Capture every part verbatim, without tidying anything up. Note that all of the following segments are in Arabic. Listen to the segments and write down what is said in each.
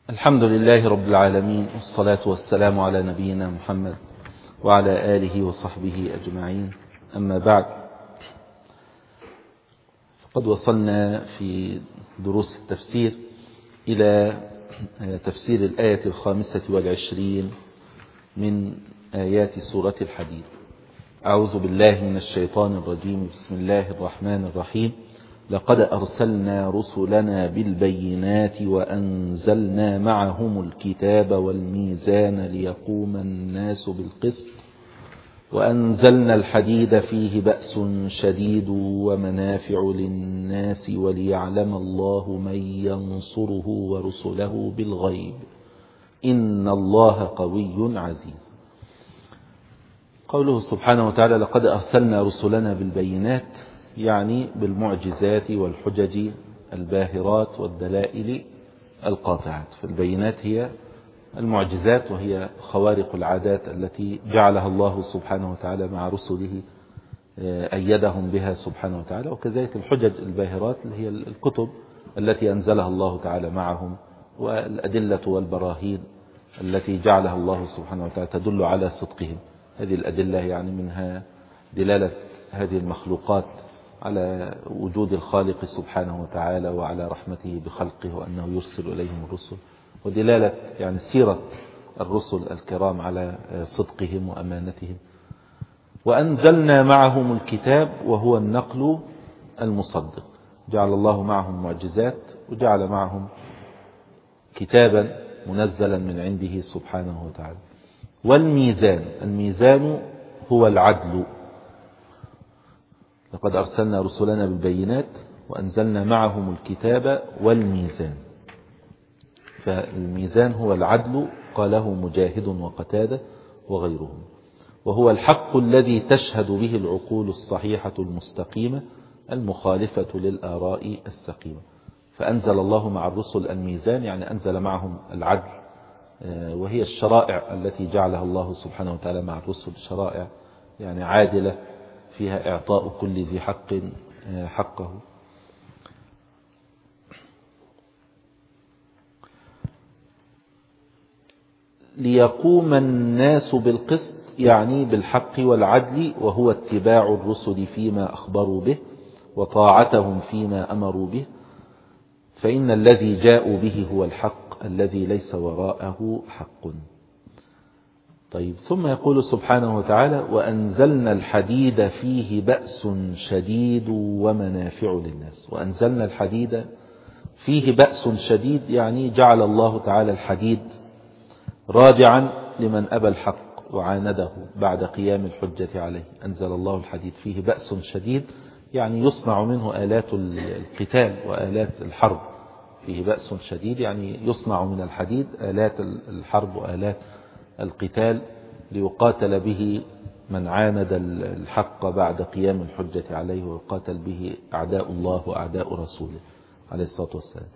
الحمد لله رب العالمين، والصلاة والسلام على نبينا محمد وعلى آله وصحبه أجمعين. أما بعد، فقد وصلنا في دروس التفسير إلى تفسير الآية الخامسة والعشرين من آيات سورة الحديد. أعوذ بالله من الشيطان الرجيم. بسم الله الرحمن الرحيم. لقد أرسلنا رسلنا بالبينات وأنزلنا معهم الكتاب والميزان ليقوم الناس بالقسط وأنزلنا الحديد فيه بأس شديد ومنافع للناس وليعلم الله من ينصره ورسله بالغيب إن الله قوي عزيز. قوله سبحانه وتعالى لقد أرسلنا رسلنا بالبينات، يعني بالمعجزات والحجج الباهرات والدلائل القاطعات. فالبينات هي المعجزات، وهي خوارق العادات التي جعلها الله سبحانه وتعالى مع رسله، أيدهم بها سبحانه وتعالى. وكذلك الحجج الباهرات اللي هي الكتب التي أنزلها الله تعالى معهم، والأدلة والبراهين التي جعلها الله سبحانه وتعالى تدل على صدقهم. هذه الأدلة يعني منها دلالة هذه المخلوقات على وجود الخالق سبحانه وتعالى وعلى رحمته بخلقه وأنه يرسل إليهم الرسل، ودلالة يعني سيرة الرسل الكرام على صدقهم وأمانتهم. وأنزلنا معهم الكتاب وهو النقل المصدق. جعل الله معهم معجزات وجعل معهم كتابا منزلا من عنده سبحانه وتعالى. والميزان، الميزان هو العدل. لقد أرسلنا رسلنا بالبينات وأنزلنا معهم الكتاب والميزان. فالميزان هو العدل، قاله مجاهد وقتادة وغيرهم، وهو الحق الذي تشهد به العقول الصحيحة المستقيمة المخالفة للآراء السقيمة. فأنزل الله مع الرسل الميزان، يعني أنزل معهم العدل، وهي الشرائع التي جعلها الله سبحانه وتعالى مع الرسل، شرائع يعني عادلة فيها إعطاء كل ذي حق حقه. ليقوم الناس بالقسط، يعني بالحق والعدل، وهو اتباع الرسل فيما أخبروا به وطاعتهم فيما أمروا به، فإن الذي جاءوا به هو الحق الذي ليس وراءه حق. طيب، ثم يقول سبحانه وتعالى وأنزلنا الحديد فيه بأس شديد ومنافع للناس. وأنزلنا الحديد فيه بأس شديد، يعني جعل الله تعالى الحديد رادعا لمن أبى الحق وعانده بعد قيام الحجة عليه. أنزل الله الحديد فيه بأس شديد، يعني يصنع منه آلات القتال وآلات الحرب. فيه بأس شديد يعني يصنع من الحديد آلات الحرب وآلات القتال ليقاتل به من عاند الحق بعد قيام الحجة عليه، ويقاتل به أعداء الله وأعداء رسوله عليه الصلاة والسلام.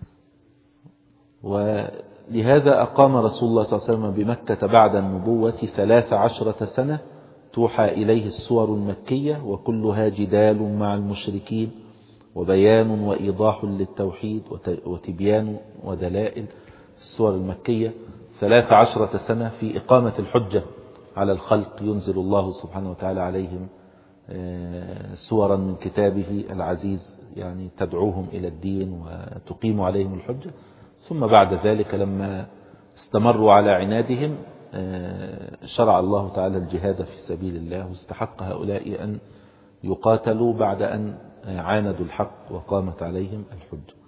ولهذا أقام رسول الله صلى الله عليه وسلم بمكة بعد النبوة ثلاث عشرة سنة توحى إليه السور المكية، وكلها جدال مع المشركين وبيان وإيضاح للتوحيد وتبيان ودلائل. السور المكية ثلاث عشرة سنة في إقامة الحجة على الخلق، ينزل الله سبحانه وتعالى عليهم سورا من كتابه العزيز، يعني تدعوهم إلى الدين وتقيم عليهم الحجة. ثم بعد ذلك لما استمروا على عنادهم شرع الله تعالى الجهاد في سبيل الله، واستحق هؤلاء أن يقاتلوا بعد أن عاندوا الحق وقامت عليهم الحجة.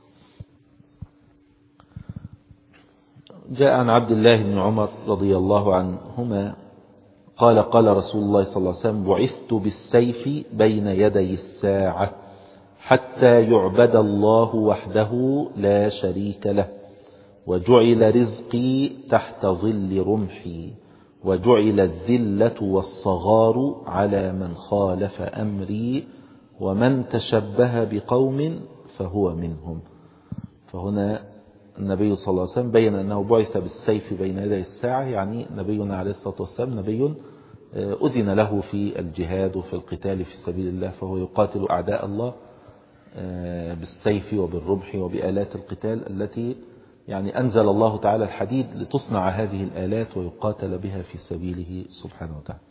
جاء عن عبد الله بن عمر رضي الله عنهما قال قال رسول الله صلى الله عليه وسلم بعثت بالسيف بين يدي الساعة حتى يعبد الله وحده لا شريك له، وجعل رزقي تحت ظل رمحي، وجعل الذلة والصغار على من خالف أمري، ومن تشبه بقوم فهو منهم. فهنا النبي صلى الله عليه وسلم بين أنه بعث بالسيف بين يدي الساعة، يعني نبينا عليه الصلاة والسلام نبي أذن له في الجهاد وفي القتال في سبيل الله، فهو يقاتل أعداء الله بالسيف وبالرمح وبآلات القتال التي يعني أنزل الله تعالى الحديد لتصنع هذه الآلات ويقاتل بها في سبيله سبحانه وتعالى.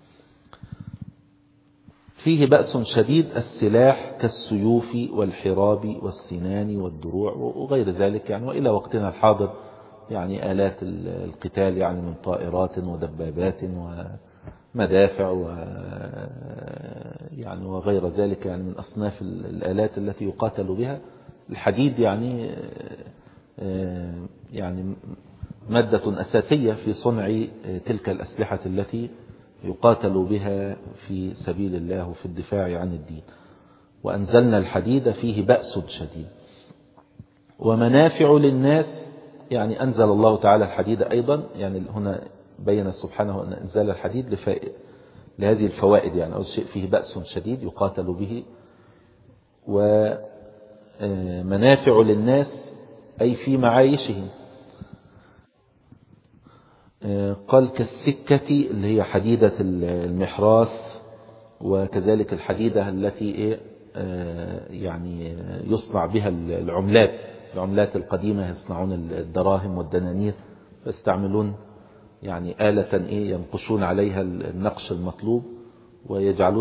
فيه بأس شديد السلاح كالسيوف والحراب والسنان والدروع وغير ذلك يعني. وإلى وقتنا الحاضر يعني آلات القتال يعني من طائرات ودبابات ومدافع و يعني وغير ذلك يعني من أصناف الآلات التي يقاتل بها. الحديد يعني يعني مادة أساسية في صنع تلك الأسلحة التي يقاتل بها في سبيل الله وفي الدفاع عن الدين. وأنزلنا الحديد فيه بأس شديد ومنافع للناس. يعني أنزل الله تعالى الحديد أيضا يعني هنا بين سبحانه أن أنزل الحديد لفائد لهذه الفوائد. يعني أول شيء فيه بأس شديد يقاتل به ومنافع للناس أي في معايشهم. قال كالسكة اللي هي حديدة المحراث وكذلك الحديدة التي يعني يصنع بها العملات العملات القديمة يصنعون الدراهم والدنانير يستعملون يعني آلة إيه ينقشون عليها النقش المطلوب ويجعلون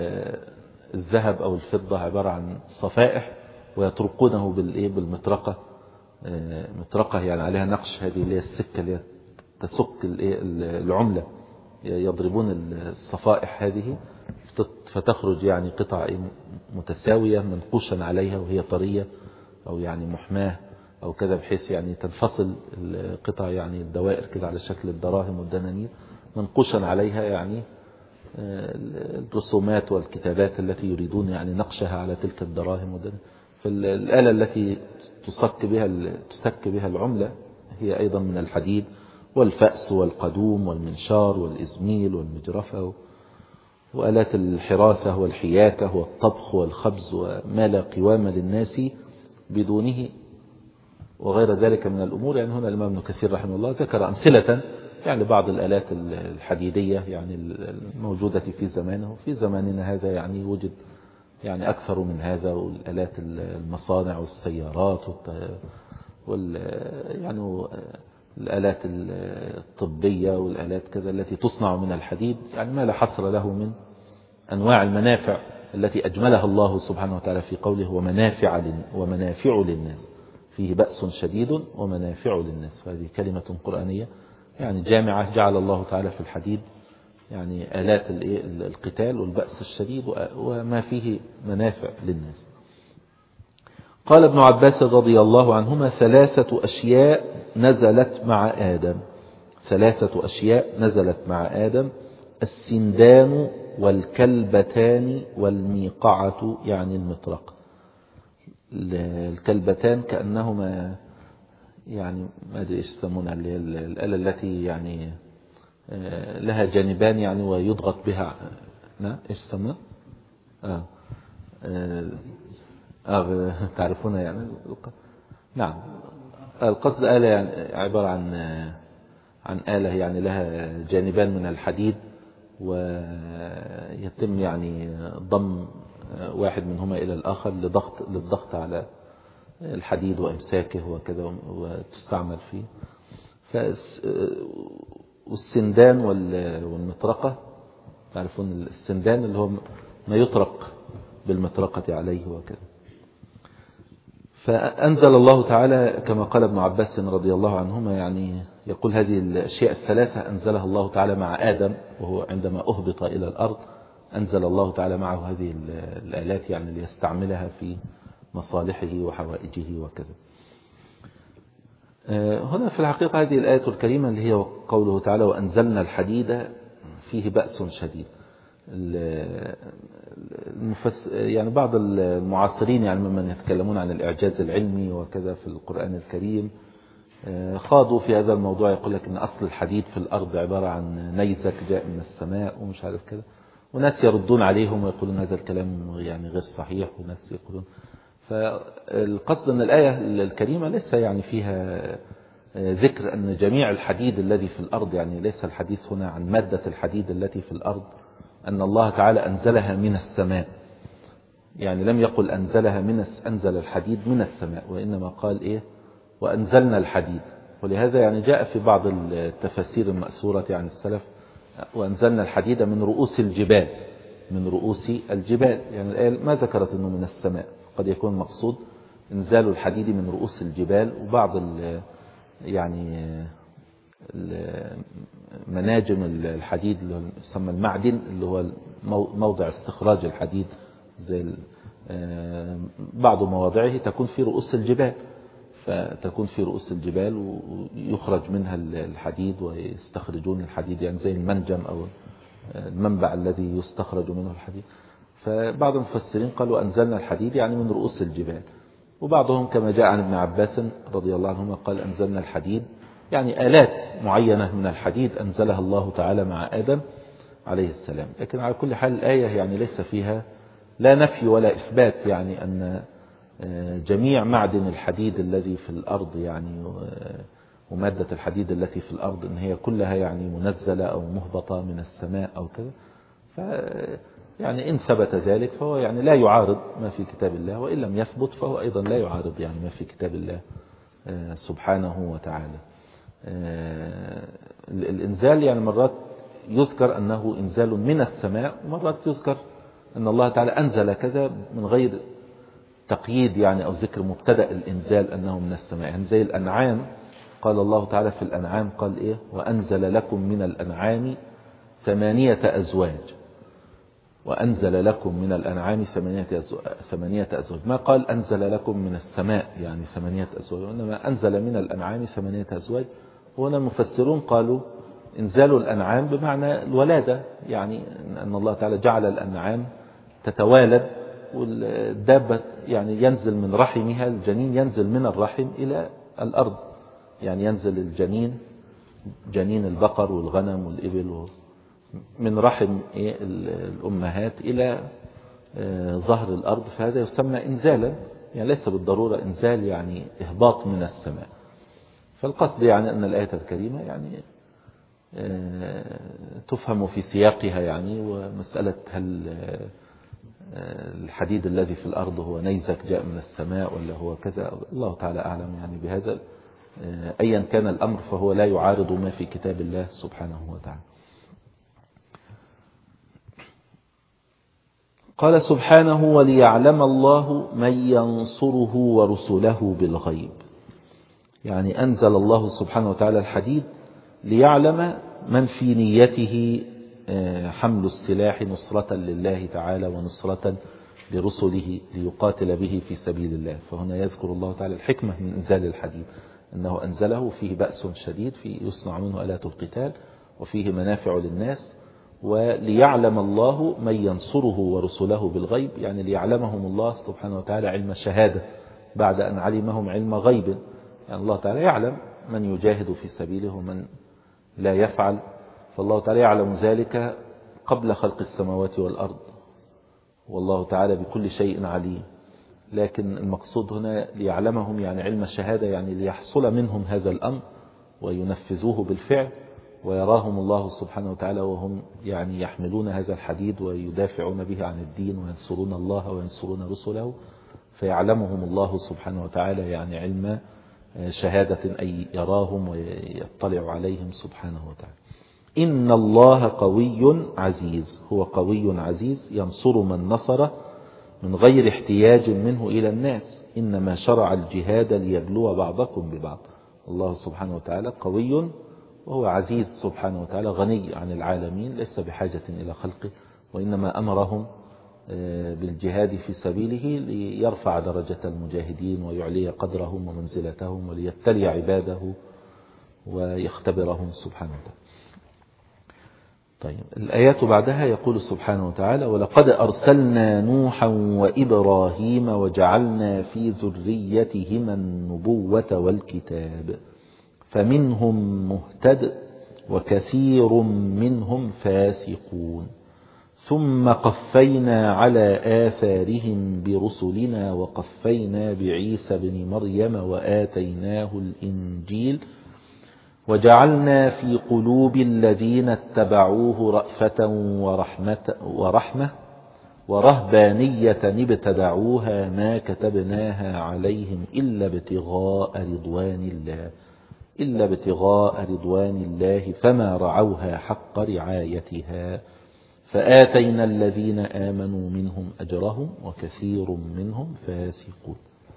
الذهب أو الفضة عبارة عن صفائح ويطرقونه بالإيه بالمطرقة مطرقة يعني عليها نقش. هذه اللي هي السكة اللي تسك العملة يضربون الصفائح هذه فتخرج يعني قطع متساوية منقوشا عليها وهي طرية أو يعني محماة أو كذا بحيث يعني تنفصل القطع يعني الدوائر كده على شكل الدراهم والدنانير منقوشا عليها يعني الرسومات والكتابات التي يريدون يعني نقشها على تلك الدراهم والدنانير. فالآلة التي تسك بها تسك بها العملة هي أيضا من الحديد والفأس والقدوم والمنشار والإزميل والمجرفة وآلات الحراثة والحياكة والطبخ والخبز وما لا قوام للناس بدونه وغير ذلك من الأمور. يعني هنا الإمام ابن كثير رحمه الله ذكر أمثلة يعني بعض الآلات الحديدية يعني الموجودة في زمانه وفي زماننا هذا يعني وجد يعني أكثر من هذا. والآلات المصانع والسيارات وال يعني الآلات الطبية والآلات كذا التي تصنع من الحديد يعني ما لا حصر له من أنواع المنافع التي أجملها الله سبحانه وتعالى في قوله ومنافع ومنافع للناس. فيه بأس شديد ومنافع للناس. فهذه كلمة قرآنية يعني جامعة جعل الله تعالى في الحديد يعني آلات القتال والبأس الشديد وما فيه منافع للناس. قال ابن عباس رضي الله عنهما ثلاثة أشياء نزلت مع آدم ثلاثة أشياء نزلت مع آدم السندان والكلبتان والميقعة يعني المطرقة. الكلبتان كأنهما يعني ما أدري إيش يسمونها الآلة التي يعني لها جانبان يعني ويضغط بها لا إيش يسمونها آه. آه. آه. تعرفونها يعني نعم. القصد آلة يعني عبارة عن عن آلة يعني لها جانبان من الحديد ويتم يعني ضم واحد منهما إلى الآخر لضغط للضغط على الحديد وإمساكه وكذا وتستعمل فيه. والسندان والمطرقة تعرفون السندان اللي هو ما يطرق بالمطرقة عليه وكذا. فأنزل الله تعالى كما قال ابن عباس رضي الله عنهما يعني يقول هذه الأشياء الثلاثة أنزلها الله تعالى مع آدم وهو عندما أهبط إلى الأرض أنزل الله تعالى معه هذه الآلات يعني ليستعملها في مصالحه وحوائجه وكذا. هنا في الحقيقة هذه الآية الكريمة اللي هي قوله تعالى وأنزلنا الحديد فيه بأس شديد. المفس يعني بعض المعاصرين يعني ممن يتكلمون عن الإعجاز العلمي وكذا في القرآن الكريم خاضوا في هذا الموضوع. يقول لك إن أصل الحديد في الأرض عبارة عن نيزك جاء من السماء ومش عارف كذا. وناس يردون عليهم ويقولون هذا الكلام يعني غير صحيح. وناس يقولون فالقصد أن الآية الكريمة ليس يعني فيها ذكر أن جميع الحديد الذي في الأرض يعني ليس الحديث هنا عن مادة الحديد التي في الأرض أن الله تعالى أنزلها من السماء. يعني لم يقل أنزلها من أنزل الحديد من السماء وإنما قال إيه وأنزلنا الحديد. ولهذا يعني جاء في بعض التفاسير المأثورة عن السلف وأنزلنا الحديد من رؤوس الجبال، من رؤوس الجبال، يعني الآية ما ذكرت أنه من السماء، قد يكون مقصود إنزال الحديد من رؤوس الجبال. وبعض ال يعني مناجم الحديد اللي يسمى المعدن اللي هو موضع استخراج الحديد، زي بعض مواضعه تكون في رؤوس الجبال، فتكون في رؤوس الجبال ويخرج منها الحديد ويستخرجون الحديد، يعني زي المنجم أو المنبع الذي يستخرج منه الحديد. فبعض المفسرين قالوا أنزلنا الحديد يعني من رؤوس الجبال، وبعضهم كما جاء عن ابن عباس رضي الله عنهما قال أنزلنا الحديد يعني آلات معينة من الحديد أنزلها الله تعالى مع آدم عليه السلام. لكن على كل حال الآية يعني ليس فيها لا نفي ولا إثبات، يعني أن جميع معدن الحديد الذي في الأرض يعني ومادة الحديد التي في الأرض إن هي كلها يعني منزلة أو مهبطة من السماء أو كذا. ف يعني إن ثبت ذلك فهو يعني لا يعارض ما في كتاب الله، وإن لم يثبت فهو أيضا لا يعارض يعني ما في كتاب الله سبحانه وتعالى. الإنزال يعني مرات يذكر أنه إنزال من السماء، ومرات يذكر أن الله تعالى أنزل كذا من غير تقييد يعني أو ذكر مبتدأ الإنزال أنه من السماء. يعني زي الأنعام قال الله تعالى في الأنعام قال إيه وأنزل لكم من الأنعام ثمانية أزواج، وأنزل لكم من الأنعام ثمانية أزواج، ما قال أنزل لكم من السماء يعني ثمانية أزواج، وإنما أنزل من الأنعام ثمانية أزواج. وهنا المفسرون قالوا إنزال الأنعام بمعنى الولادة، يعني أن الله تعالى جعل الأنعام تتوالد، والدابة يعني ينزل من رحمها، الجنين ينزل من الرحم إلى الأرض، يعني ينزل الجنين جنين البقر والغنم والإبل من رحم الأمهات إلى ظهر الأرض، فهذا يسمى إنزالا، يعني ليس بالضرورة إنزال يعني إهباط من السماء. فالقصد يعني أن الآية الكريمة يعني تفهم في سياقها، يعني ومسألة هل الحديد الذي في الأرض هو نيزك جاء من السماء ولا هو كذا، الله تعالى أعلم يعني بهذا. أيا كان الأمر فهو لا يعارض ما في كتاب الله سبحانه وتعالى. قال سبحانه وليعلم الله من ينصره ورسله بالغيب، يعني أنزل الله سبحانه وتعالى الحديد ليعلم من في نيته حمل السلاح نصرة لله تعالى ونصرة لرسله ليقاتل به في سبيل الله. فهنا يذكر الله تعالى الحكمة من إنزال الحديد، أنه أنزله فيه بأس شديد، فيه يصنع منه آلات القتال وفيه منافع للناس، وليعلم الله من ينصره ورسله بالغيب، يعني ليعلمهم الله سبحانه وتعالى علم شهادة بعد أن علمهم علم غيب. يعني الله تعالى يعلم من يجاهد في سبيله ومن لا يفعل، فالله تعالى يعلم ذلك قبل خلق السماوات والأرض، والله تعالى بكل شيء عليم. لكن المقصود هنا ليعلمهم يعني علم الشهادة، يعني ليحصل منهم هذا الأمر وينفذوه بالفعل، ويراهم الله سبحانه وتعالى وهم يعني يحملون هذا الحديد ويدافعون به عن الدين وينصرون الله وينصرون رسله، فيعلمهم الله سبحانه وتعالى يعني علم شهادة أي يراهم ويطلع عليهم سبحانه وتعالى. إن الله قوي عزيز، هو قوي عزيز ينصر من نصره من غير احتياج منه إلى الناس، إنما شرع الجهاد ليبلو بعضكم ببعض. الله سبحانه وتعالى قوي وهو عزيز سبحانه وتعالى، غني عن العالمين، ليس بحاجة إلى خلقه، وإنما أمرهم بالجهاد في سبيله ليرفع درجة المجاهدين ويعلي قدرهم ومنزلتهم وليبتلي عباده ويختبرهم سبحانه وتعالى. طيب الآيات بعدها يقول سبحانه وتعالى ولقد أرسلنا نوحا وإبراهيم وجعلنا في ذريتهما النبوة والكتاب فمنهم مهتد وكثير منهم فاسقون ثم قفينا على آثارهم برسلنا وقفينا بعيسى بن مريم وآتيناه الإنجيل وجعلنا في قلوب الذين اتبعوه رأفة ورحمة, ورحمة ورهبانية ابتدعوها ما كتبناها عليهم إلا ابتغاء رضوان الله إلا ابتغاء رضوان الله فما رعوها حق رعايتها فآتينا الذين آمنوا منهم أجرهم وكثير منهم فاسقون.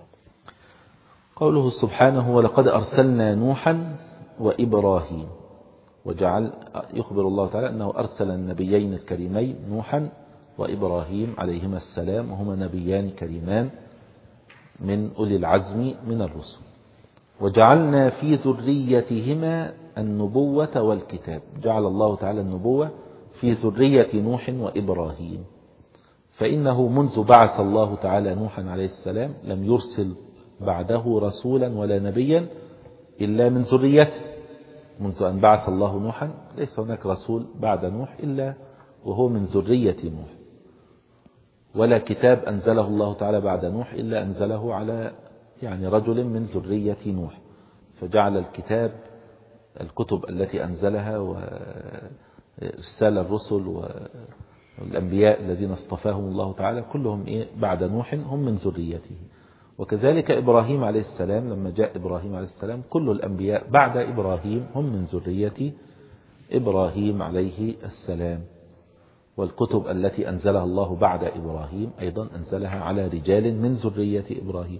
قوله سبحانه ولقد أرسلنا نوحا وإبراهيم، وجعل يخبر الله تعالى أنه أرسل النبيين الكريمين نوحا وإبراهيم عليهما السلام، وهما نبيان كريمان من أولي العزم من الرسل. وجعلنا في ذريتهما النبوة والكتاب، جعل الله تعالى النبوة في ذرية نوح وإبراهيم، فإنه منذ بعث الله تعالى نوحا عليه السلام لم يرسل بعده رسولا ولا نبيا إلا من ذريته. منذ أن بعث الله نوحا ليس هناك رسول بعد نوح إلا وهو من ذرية نوح، ولا كتاب أنزله الله تعالى بعد نوح إلا أنزله على يعني رجل من ذرية نوح. فجعل الكتاب الكتب التي أنزلها وإرسال الرسل والأنبياء الذين اصطفاهم الله تعالى كلهم إيه بعد نوح هم من ذريته. وكذلك إبراهيم عليه السلام لما جاء إبراهيم عليه السلام كل الأنبياء بعد إبراهيم هم من ذرية إبراهيم عليه السلام. والكتب التي أنزلها الله بعد إبراهيم أيضا أنزلها على رجال من ذرية إبراهيم.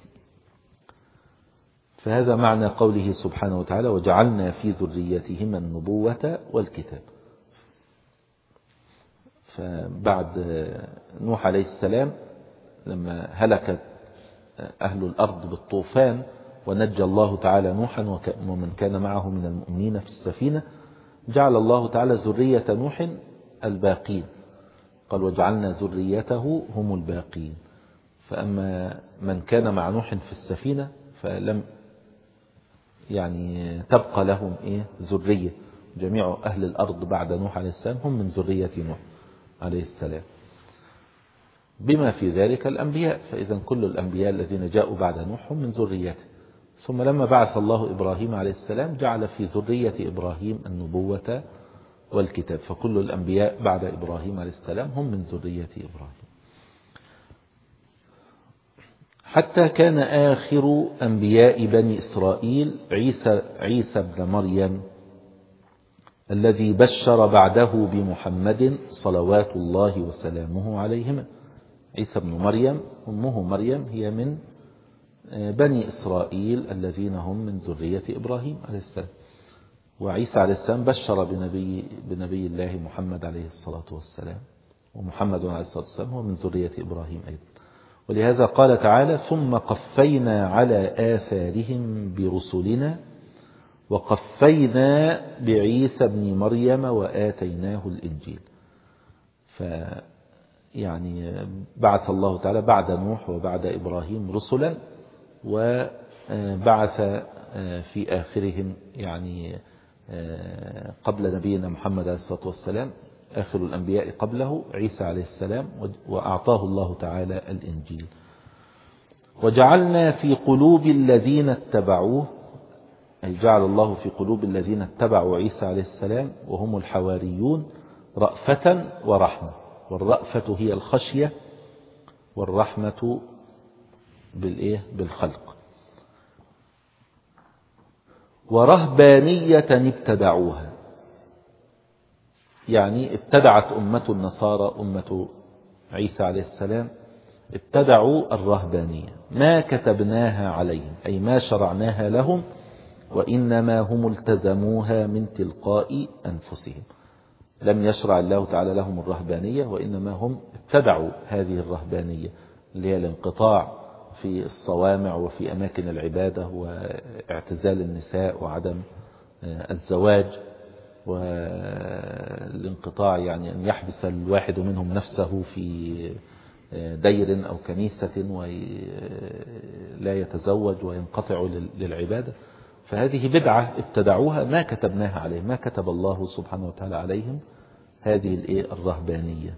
فهذا معنى قوله سبحانه وتعالى وجعلنا في ذريتهما النبوة والكتاب. فبعد نوح عليه السلام لما هلكت أهل الأرض بالطوفان ونجى الله تعالى نوحا ومن كان معه من المؤمنين في السفينة، جعل الله تعالى ذرية نوح الباقين، قال وجعلنا ذريته هم الباقين. فأما من كان مع نوح في السفينة فلم يعني تبقى لهم إيه ذرية، جميع أهل الأرض بعد نوح عليه السلام هم من ذرية نوح عليه السلام، بما في ذلك الأنبياء. فإذا كل الأنبياء الذين جاءوا بعد نوح هم من ذريته. ثم لما بعث الله إبراهيم عليه السلام جعل في ذرية إبراهيم النبوة والكتاب، فكل الأنبياء بعد إبراهيم عليه السلام هم من ذرية إبراهيم. حتى كان آخر أنبياء بني إسرائيل عيسى, عيسى بن مريم الذي بشر بعده بمحمد صلوات الله وسلامه عليهما. عيسى بن مريم أمه مريم هي من بني إسرائيل الذين هم من ذرية إبراهيم عليه السلام، وعيسى عليه السلام بشر بنبي, بنبي الله محمد عليه الصلاة والسلام، ومحمد عليه الصلاة والسلام هو من ذرية إبراهيم أيضا. ولهذا قال تعالى ثم قفينا على آثارهم برسلنا وقفينا بعيسى بن مريم وآتيناه الإنجيل. فيعني بعث الله تعالى بعد نوح وبعد إبراهيم رسلا، وبعث في آخرهم يعني قبل نبينا محمد عليه الصلاة والسلام آخر الأنبياء قبله عيسى عليه السلام، وأعطاه الله تعالى الإنجيل. وجعلنا في قلوب الذين اتبعوه، أي جعل الله في قلوب الذين اتبعوا عيسى عليه السلام وهم الحواريون رأفة ورحمة. والرأفة هي الخشية، والرحمة بالإيه بالخلق. ورهبانية ابتدعوها، يعني ابتدعت أمة النصارى أمة عيسى عليه السلام ابتدعوا الرهبانية ما كتبناها عليهم، أي ما شرعناها لهم، وإنما هم التزموها من تلقاء أنفسهم. لم يشرع الله تعالى لهم الرهبانية، وإنما هم ابتدعوا هذه الرهبانية اللي هي الانقطاع في الصوامع وفي أماكن العبادة واعتزال النساء وعدم الزواج، والانقطاع يعني أن يحبس الواحد منهم نفسه في دير أو كنيسة ولا يتزوج وينقطع للعبادة. فهذه بدعة ابتدعوها ما كتبناها عليهم، ما كتب الله سبحانه وتعالى عليهم هذه الرهبانية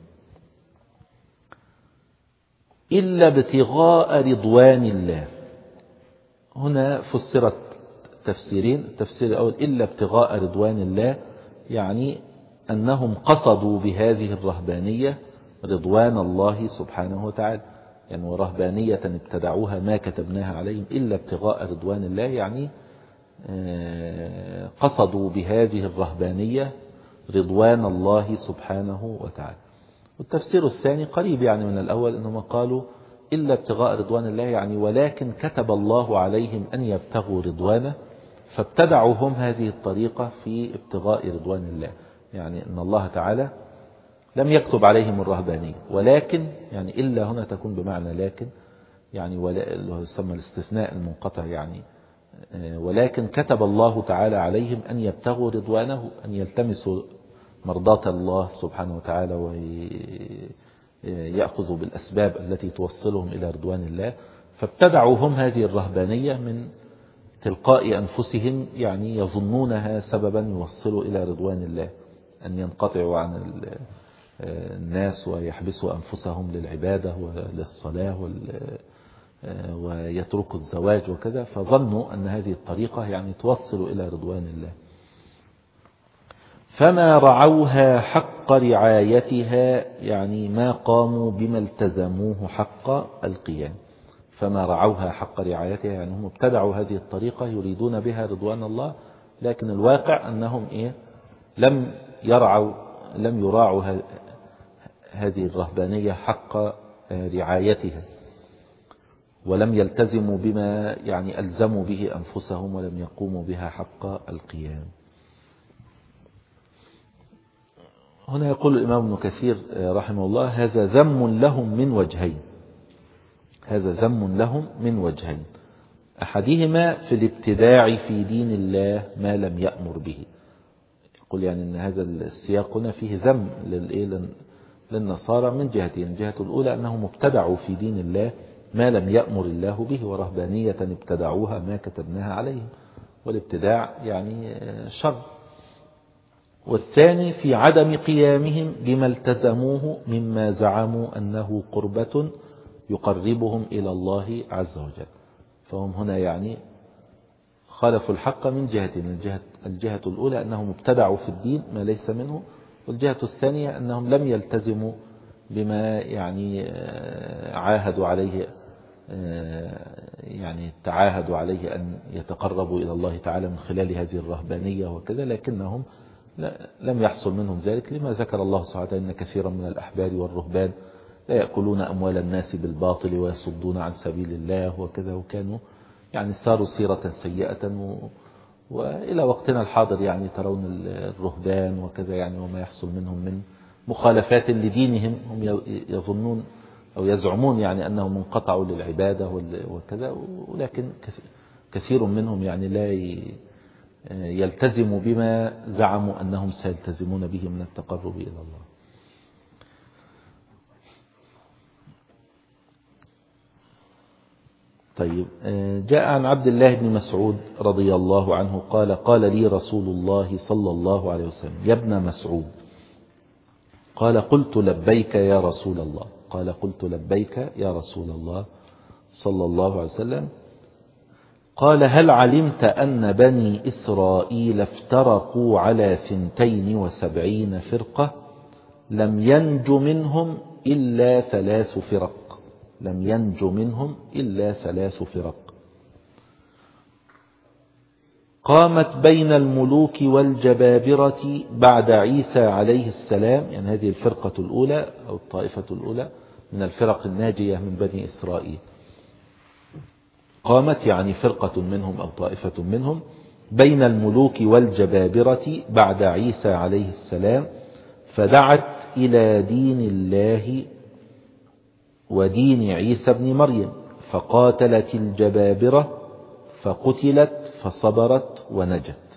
إلا ابتغاء رضوان الله. هنا فسرت تفسيرين. التفسير الأول إلا ابتغاء رضوان الله، يعني أنهم قصدوا بهذه الرهبانية رضوان الله سبحانه وتعالى. يعني ورهبانية ابتدعوها ما كتبناها عليهم إلا ابتغاء رضوان الله، يعني قصدوا بهذه الرهبانية رضوان الله سبحانه وتعالى. والتفسير الثاني قريب يعني من الأول، أنهم قالوا إلا ابتغاء رضوان الله، يعني ولكن كتب الله عليهم أن يبتغوا رضوانه فابتدعوا هم هذه الطريقة في ابتغاء رضوان الله. يعني أن الله تعالى لم يكتب عليهم الرهبانية، ولكن يعني إلا هنا تكون بمعنى لكن، يعني ولا اللي هو يسمى الاستثناء المنقطع، يعني ولكن كتب الله تعالى عليهم أن يبتغوا رضوانه، أن يلتمسوا مرضاة الله سبحانه وتعالى ويأخذوا بالأسباب التي توصلهم إلى رضوان الله. فابتدعوا هم هذه الرهبانية من تلقاء أنفسهم، يعني يظنونها سببا يوصلوا إلى رضوان الله، أن ينقطعوا عن الناس ويحبسوا أنفسهم للعبادة وللصلاة ويتركوا الزواج وكذا، فظنوا أن هذه الطريقة يعني توصل إلى رضوان الله. فما رعوها حق رعايتها، يعني ما قاموا بما التزموه حق القيام. فما رعوها حق رعايتها، يعني هم ابتدعوا هذه الطريقة يريدون بها رضوان الله، لكن الواقع أنهم إيه لم يرعوا لم يراعوا هذه الرهبانية حق رعايتها، ولم يلتزموا بما يعني ألزموا به أنفسهم، ولم يقوموا بها حق القيام. هنا يقول الإمام ابن كثير رحمه الله: هذا ذم لهم من وجهين، هذا ذم لهم من وجهين، أحدهما في الابتداع في دين الله ما لم يأمر به. يقول يعني أن هذا السياق هنا فيه ذم للنصارى من جهتين. الجهة الأولى أنهم ابتدعوا في دين الله ما لم يأمر الله به، ورهبانية ابتدعوها ما كتبناها عليهم، والابتداع يعني شر. والثاني في عدم قيامهم بما التزموه مما زعموا أنه قربة يقربهم إلى الله عز وجل. فهم هنا يعني خالفوا الحق من جهتين: الجهة, الجهة الأولى أنهم ابتدعوا في الدين ما ليس منه، والجهة الثانية أنهم لم يلتزموا بما يعني عاهدوا عليه، يعني تعاهدوا عليه أن يتقربوا إلى الله تعالى من خلال هذه الرهبانية وكذا، لكنهم لم يحصل منهم ذلك، لما ذكر الله سبحانه وتعالى إن كثيرا من الأحبار والرهبان لا يأكلون أموال الناس بالباطل ويصدون عن سبيل الله وكذا، وكانوا يعني صاروا سيرة سيئة و... وإلى وقتنا الحاضر يعني ترون الرهبان وكذا يعني وما يحصل منهم من مخالفات لدينهم، هم يظنون أو يزعمون يعني أنهم انقطعوا للعبادة وكذا، ولكن كثير منهم يعني لا يلتزموا بما زعموا أنهم سيلتزمون به من التقرب إلى الله. طيب، جاء عن عبد الله بن مسعود رضي الله عنه قال: قال لي رسول الله صلى الله عليه وسلم: يا ابن مسعود. قال: قلت لبيك يا رسول الله. قال: قلت لبيك يا رسول الله صلى الله عليه وسلم. قال: هل علمت أن بني إسرائيل افترقوا على ثنتين وسبعين فرقة لم ينج منهم إلا ثلاث فرق لم ينج منهم إلا ثلاث فرق قامت بين الملوك والجبابرة بعد عيسى عليه السلام. يعني هذه الفرقة الأولى أو الطائفة الأولى من الفرق الناجية من بني إسرائيل. قامت يعني فرقة منهم أو طائفة منهم بين الملوك والجبابرة بعد عيسى عليه السلام، فدعت إلى دين الله ودين عيسى بن مريم، فقاتلت الجبابرة فقتلت فصبرت ونجت.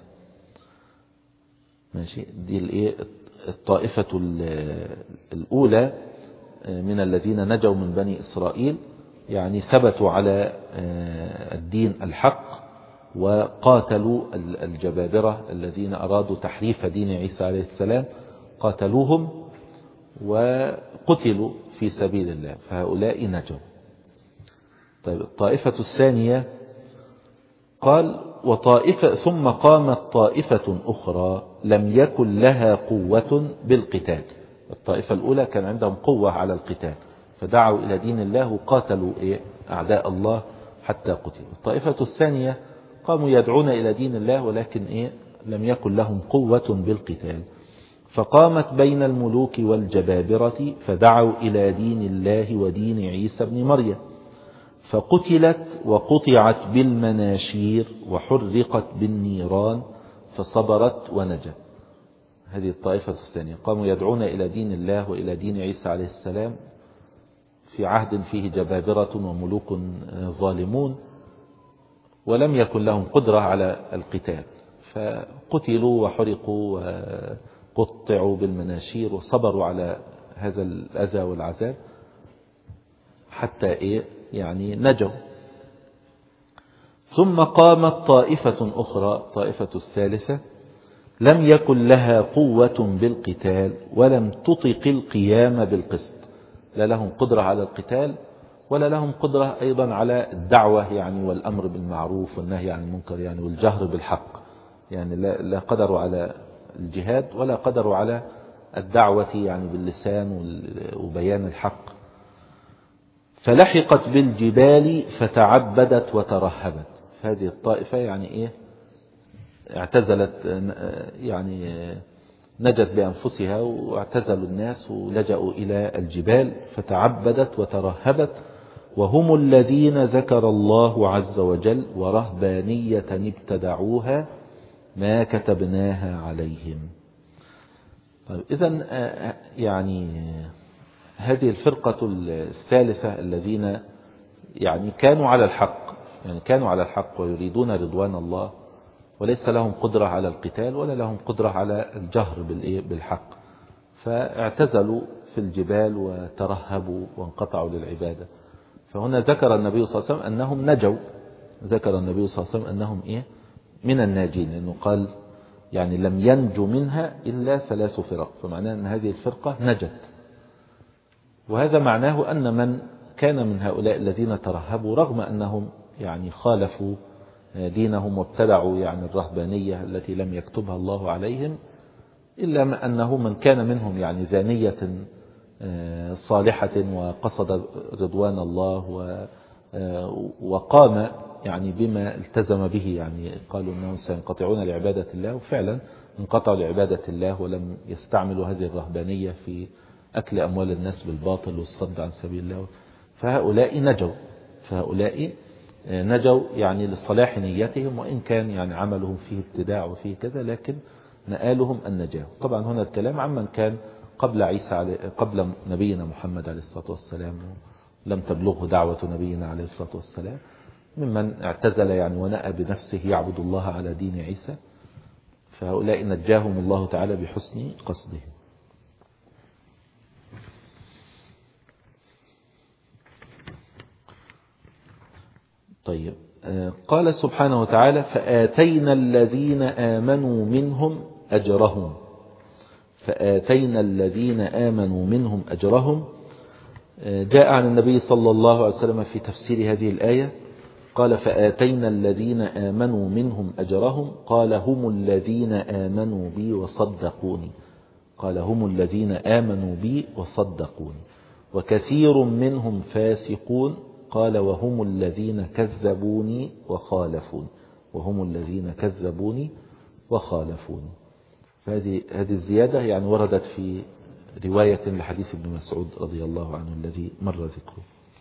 ماشي، دي الطائفة الأولى من الذين نجوا من بني إسرائيل، يعني ثبتوا على الدين الحق وقاتلوا الجبابرة الذين أرادوا تحريف دين عيسى عليه السلام، قاتلوهم وقتلوا في سبيل الله، فهؤلاء نجوا. طيب، الطائفة الثانية قال: وطائفة ثم قامت طائفة أخرى لم يكن لها قوة بالقتال. الطائفة الأولى كان عندهم قوة على القتال فدعوا إلى دين الله وقاتلوا إيه أعداء الله حتى قتلوا. الطائفة الثانية قاموا يدعون إلى دين الله ولكن إيه لم يكن لهم قوة بالقتال، فقامت بين الملوك والجبابرة فدعوا إلى دين الله ودين عيسى بن مريم، فقتلت وقطعت بالمناشير وحرقت بالنيران فصبرت ونجت. هذه الطائفة الثانية قاموا يدعون إلى دين الله وإلى دين عيسى عليه السلام في عهد فيه جبابرة وملوك ظالمون ولم يكن لهم قدرة على القتال، فقتلوا وحرقوا وقطعوا بالمناشير وصبروا على هذا الأذى والعذاب حتى إيه يعني نجوا. ثم قامت طائفة أخرى طائفة الثالثة لم يكن لها قوة بالقتال ولم تطق القيام بالقسط، لا لهم قدرة على القتال ولا لهم قدرة أيضا على الدعوة يعني والأمر بالمعروف والنهي عن المنكر يعني والجهر بالحق، يعني لا قدروا على الجهاد ولا قدروا على الدعوة يعني باللسان وبيان الحق. فلحقت بالجبال فتعبدت وترهبت. هذه الطائفة يعني إيه اعتزلت يعني نجت بأنفسها واعتزلوا الناس ولجأوا إلى الجبال فتعبدت وترهبت، وهم الذين ذكر الله عز وجل ورهبانية ابتدعوها ما كتبناها عليهم. طيب إذن يعني هذه الفرقة الثالثة الذين يعني كانوا على الحق يعني كانوا على الحق ويريدون رضوان الله وليس لهم قدرة على القتال ولا لهم قدرة على الجهر بالحق، فاعتزلوا في الجبال وترهبوا وانقطعوا للعبادة. فهنا ذكر النبي صلى الله عليه وسلم أنهم نجوا، ذكر النبي صلى الله عليه وسلم أنهم إيه من الناجين، لأنه قال يعني لم ينجوا منها إلا ثلاث فرق، فمعناه أن هذه الفرقة نجت. وهذا معناه أن من كان من هؤلاء الذين ترهبوا رغم أنهم يعني خالفوا دينهم وابتدعوا يعني الرهبانية التي لم يكتبها الله عليهم، إلا أنه من كان منهم يعني زانية صالحة وقصد رضوان الله وقام يعني بما التزم به، يعني قالوا أنهم سينقطعون لعبادة الله وفعلا انقطعوا لعبادة الله ولم يستعملوا هذه الرهبانية في أكل أموال الناس بالباطل والصد عن سبيل الله، فهؤلاء نجوا فهؤلاء نجوا يعني لصلاح نيتهم، وإن كان يعني عملهم فيه ابتداع وفيه كذا لكن مآلهم النجاة. طبعا هنا الكلام عمن كان قبل عيسى علي قبل نبينا محمد عليه الصلاة والسلام لم تبلغه دعوة نبينا عليه الصلاة والسلام، ممن اعتزل يعني ونأى بنفسه يعبد الله على دين عيسى، فهؤلاء نجاهم الله تعالى بحسن قصده. طيب قال سبحانه وتعالى فآتينا الذين آمنوا منهم أجرهم فآتينا الذين آمنوا منهم أجرهم. جاء عن النبي صلى الله عليه وسلم في تفسير هذه الآية قال فآتينا الذين آمنوا منهم أجرهم، قال هم الذين آمنوا بي وصدقوني قال هم الذين آمنوا بي وصدقوني وكثير منهم فاسقون قال وهم الذين كذبوني وخالفوني وهم الذين كذبوني وخالفوني. فهذه هذه الزيادة يعني وردت في رواية لحديث ابن مسعود رضي الله عنه الذي مر ذكره.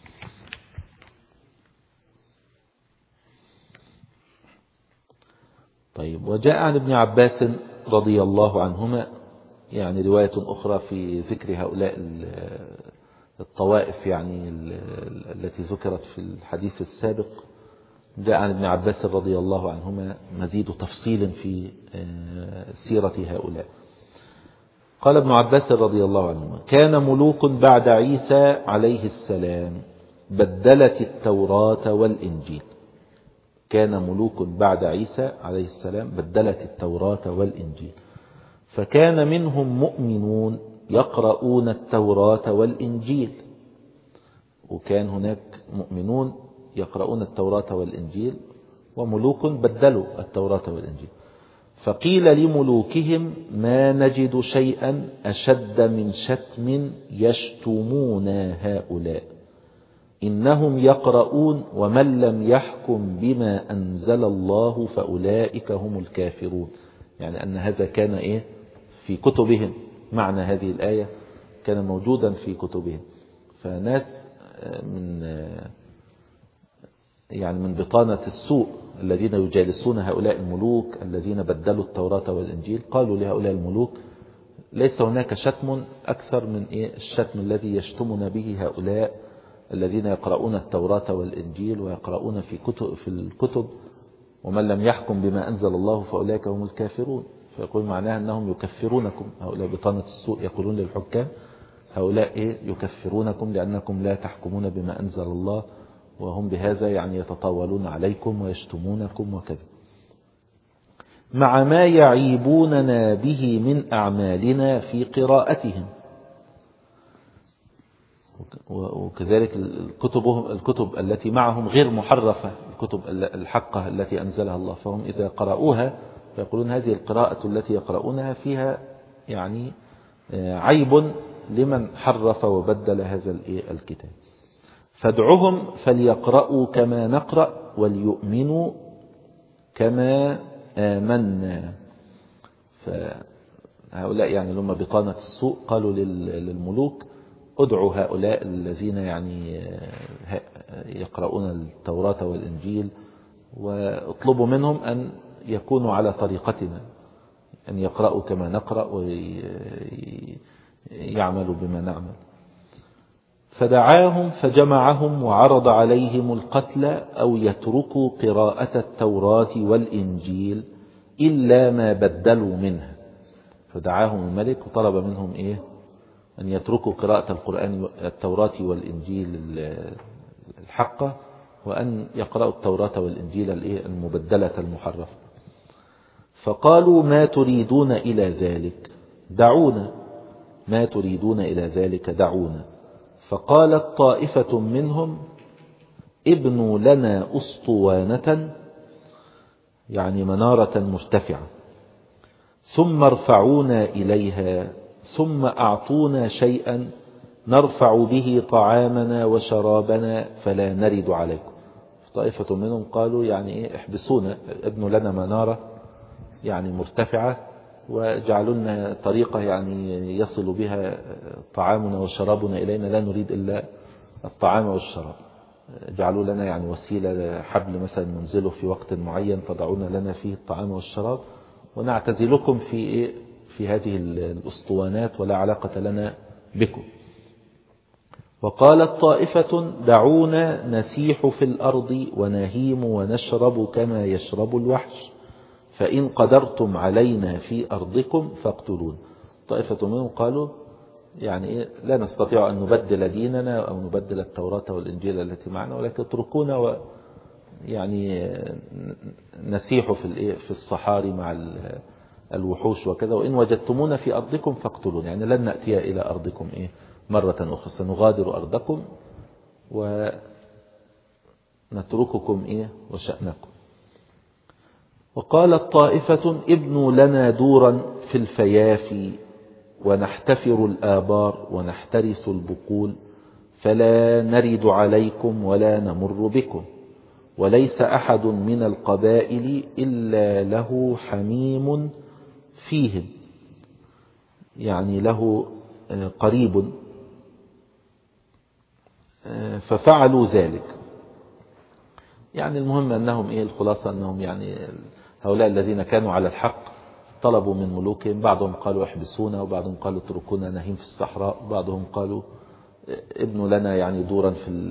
طيب وجاء عن ابن عباس رضي الله عنهما يعني رواية أخرى في ذكر هؤلاء الطوائف يعني التي ذكرت في الحديث السابق. جاء عن ابن عباس رضي الله عنهما مزيد تفصيل في سيرة هؤلاء. قال ابن عباس رضي الله عنهما كان ملوك بعد عيسى عليه السلام بدلت التوراة والإنجيل كان ملوك بعد عيسى عليه السلام بدلت التوراة والإنجيل فكان منهم مؤمنون يقرؤون التوراة والإنجيل، وكان هناك مؤمنون يقرؤون التوراة والإنجيل وملوك بدلوا التوراة والإنجيل. فقيل لملوكهم ما نجد شيئا أشد من شتم يشتمون هؤلاء إنهم يقرؤون ومن لم يحكم بما أنزل الله فأولئك هم الكافرون. يعني أن هذا كان إيه في كتبهم، معنى هذه الآية كان موجودا في كتبهم. فناس من يعني من بطانة السوء الذين يجالسون هؤلاء الملوك الذين بدلوا التوراة والإنجيل قالوا لهؤلاء الملوك ليس هناك شتم أكثر من إيه الشتم الذي يشتمون به هؤلاء الذين يقرؤون التوراة والإنجيل ويقرؤون في كتب في الكتب ومن لم يحكم بما أنزل الله فأولئك هم الكافرون. فيقول معناها أنهم يكفرونكم، هؤلاء بطانة السوء يقولون للحكام هؤلاء إيه يكفرونكم لأنكم لا تحكمون بما أنزل الله، وهم بهذا يعني يتطاولون عليكم ويشتمونكم وكذا، مع ما يعيبوننا به من أعمالنا في قراءتهم. وكذلك الكتب, الكتب التي معهم غير محرفة، الكتب الحقة التي أنزلها الله، فهم إذا قرأوها فيقولون هذه القراءة التي يقرؤونها فيها يعني عيب لمن حرف وبدل هذا الكتاب. فادعهم فليقرأوا كما نقرأ وليؤمنوا كما آمنا. فهؤلاء يعني لما بطانة السوء قالوا للملوك ادعوا هؤلاء الذين يعني يقرؤون التوراة والإنجيل واطلبوا منهم أن يكونوا على طريقتنا، أن يقرأوا كما نقرأ ويعملوا بما نعمل. فدعاهم فجمعهم وعرض عليهم القتل أو يتركوا قراءة التوراة والإنجيل إلا ما بدلوا منها. فدعاهم الملك وطلب منهم إيه أن يتركوا قراءة القرآن التوراة والإنجيل الحقة وأن يقرأوا التوراة والإنجيل المبدلة المحرفة. فقالوا ما تريدون إلى ذلك دعونا، ما تريدون إلى ذلك دعونا. فقالت طائفة منهم ابنوا لنا أسطوانة يعني منارة مرتفعة ثم ارفعونا إليها ثم أعطونا شيئا نرفع به طعامنا وشرابنا فلا نرد عليكم. طائفة منهم قالوا يعني إيه احبسونا، ابنوا لنا منارة يعني مرتفعة وجعلوا لنا طريقة يعني يصل بها طعامنا وشرابنا إلينا، لا نريد إلا الطعام والشراب. جعلوا لنا يعني وسيلة حبل مثلا ننزله في وقت معين تضعون لنا فيه الطعام والشراب ونعتزلكم في إيه في هذه الأسطوانات ولا علاقة لنا بكم. وقالت طائفة دعونا نسيح في الأرض ونهيم ونشرب كما يشرب الوحش فإن قدرتم علينا في أرضكم فاقتلون. طائفة منهم قالوا يعني إيه لا نستطيع أن نبدل ديننا أو نبدل التوراة والإنجيل التي معنا، ولكن اتركونا و يعني نسيح في في الصحاري مع الوحوش وكذا، وإن وجدتمونا في أرضكم فاقتلون، يعني لن نأتي إلى أرضكم إيه مرة أخرى، سنغادر أرضكم ونترككم إيه وشأنكم. وقالت طائفة ابنوا لنا دورا في الفيافي ونحتفر الآبار ونحترس البقول فلا نرد عليكم ولا نمر بكم، وليس أحد من القبائل إلا له حميم فيهم، يعني له قريب. ففعلوا ذلك. يعني المهم أنهم إيه الخلاصة أنهم يعني هؤلاء الذين كانوا على الحق طلبوا من ملوكهم، بعضهم قالوا احبسونا وبعضهم قالوا اتركونا نهيم في الصحراء، وبعضهم قالوا ابنوا لنا يعني دورا في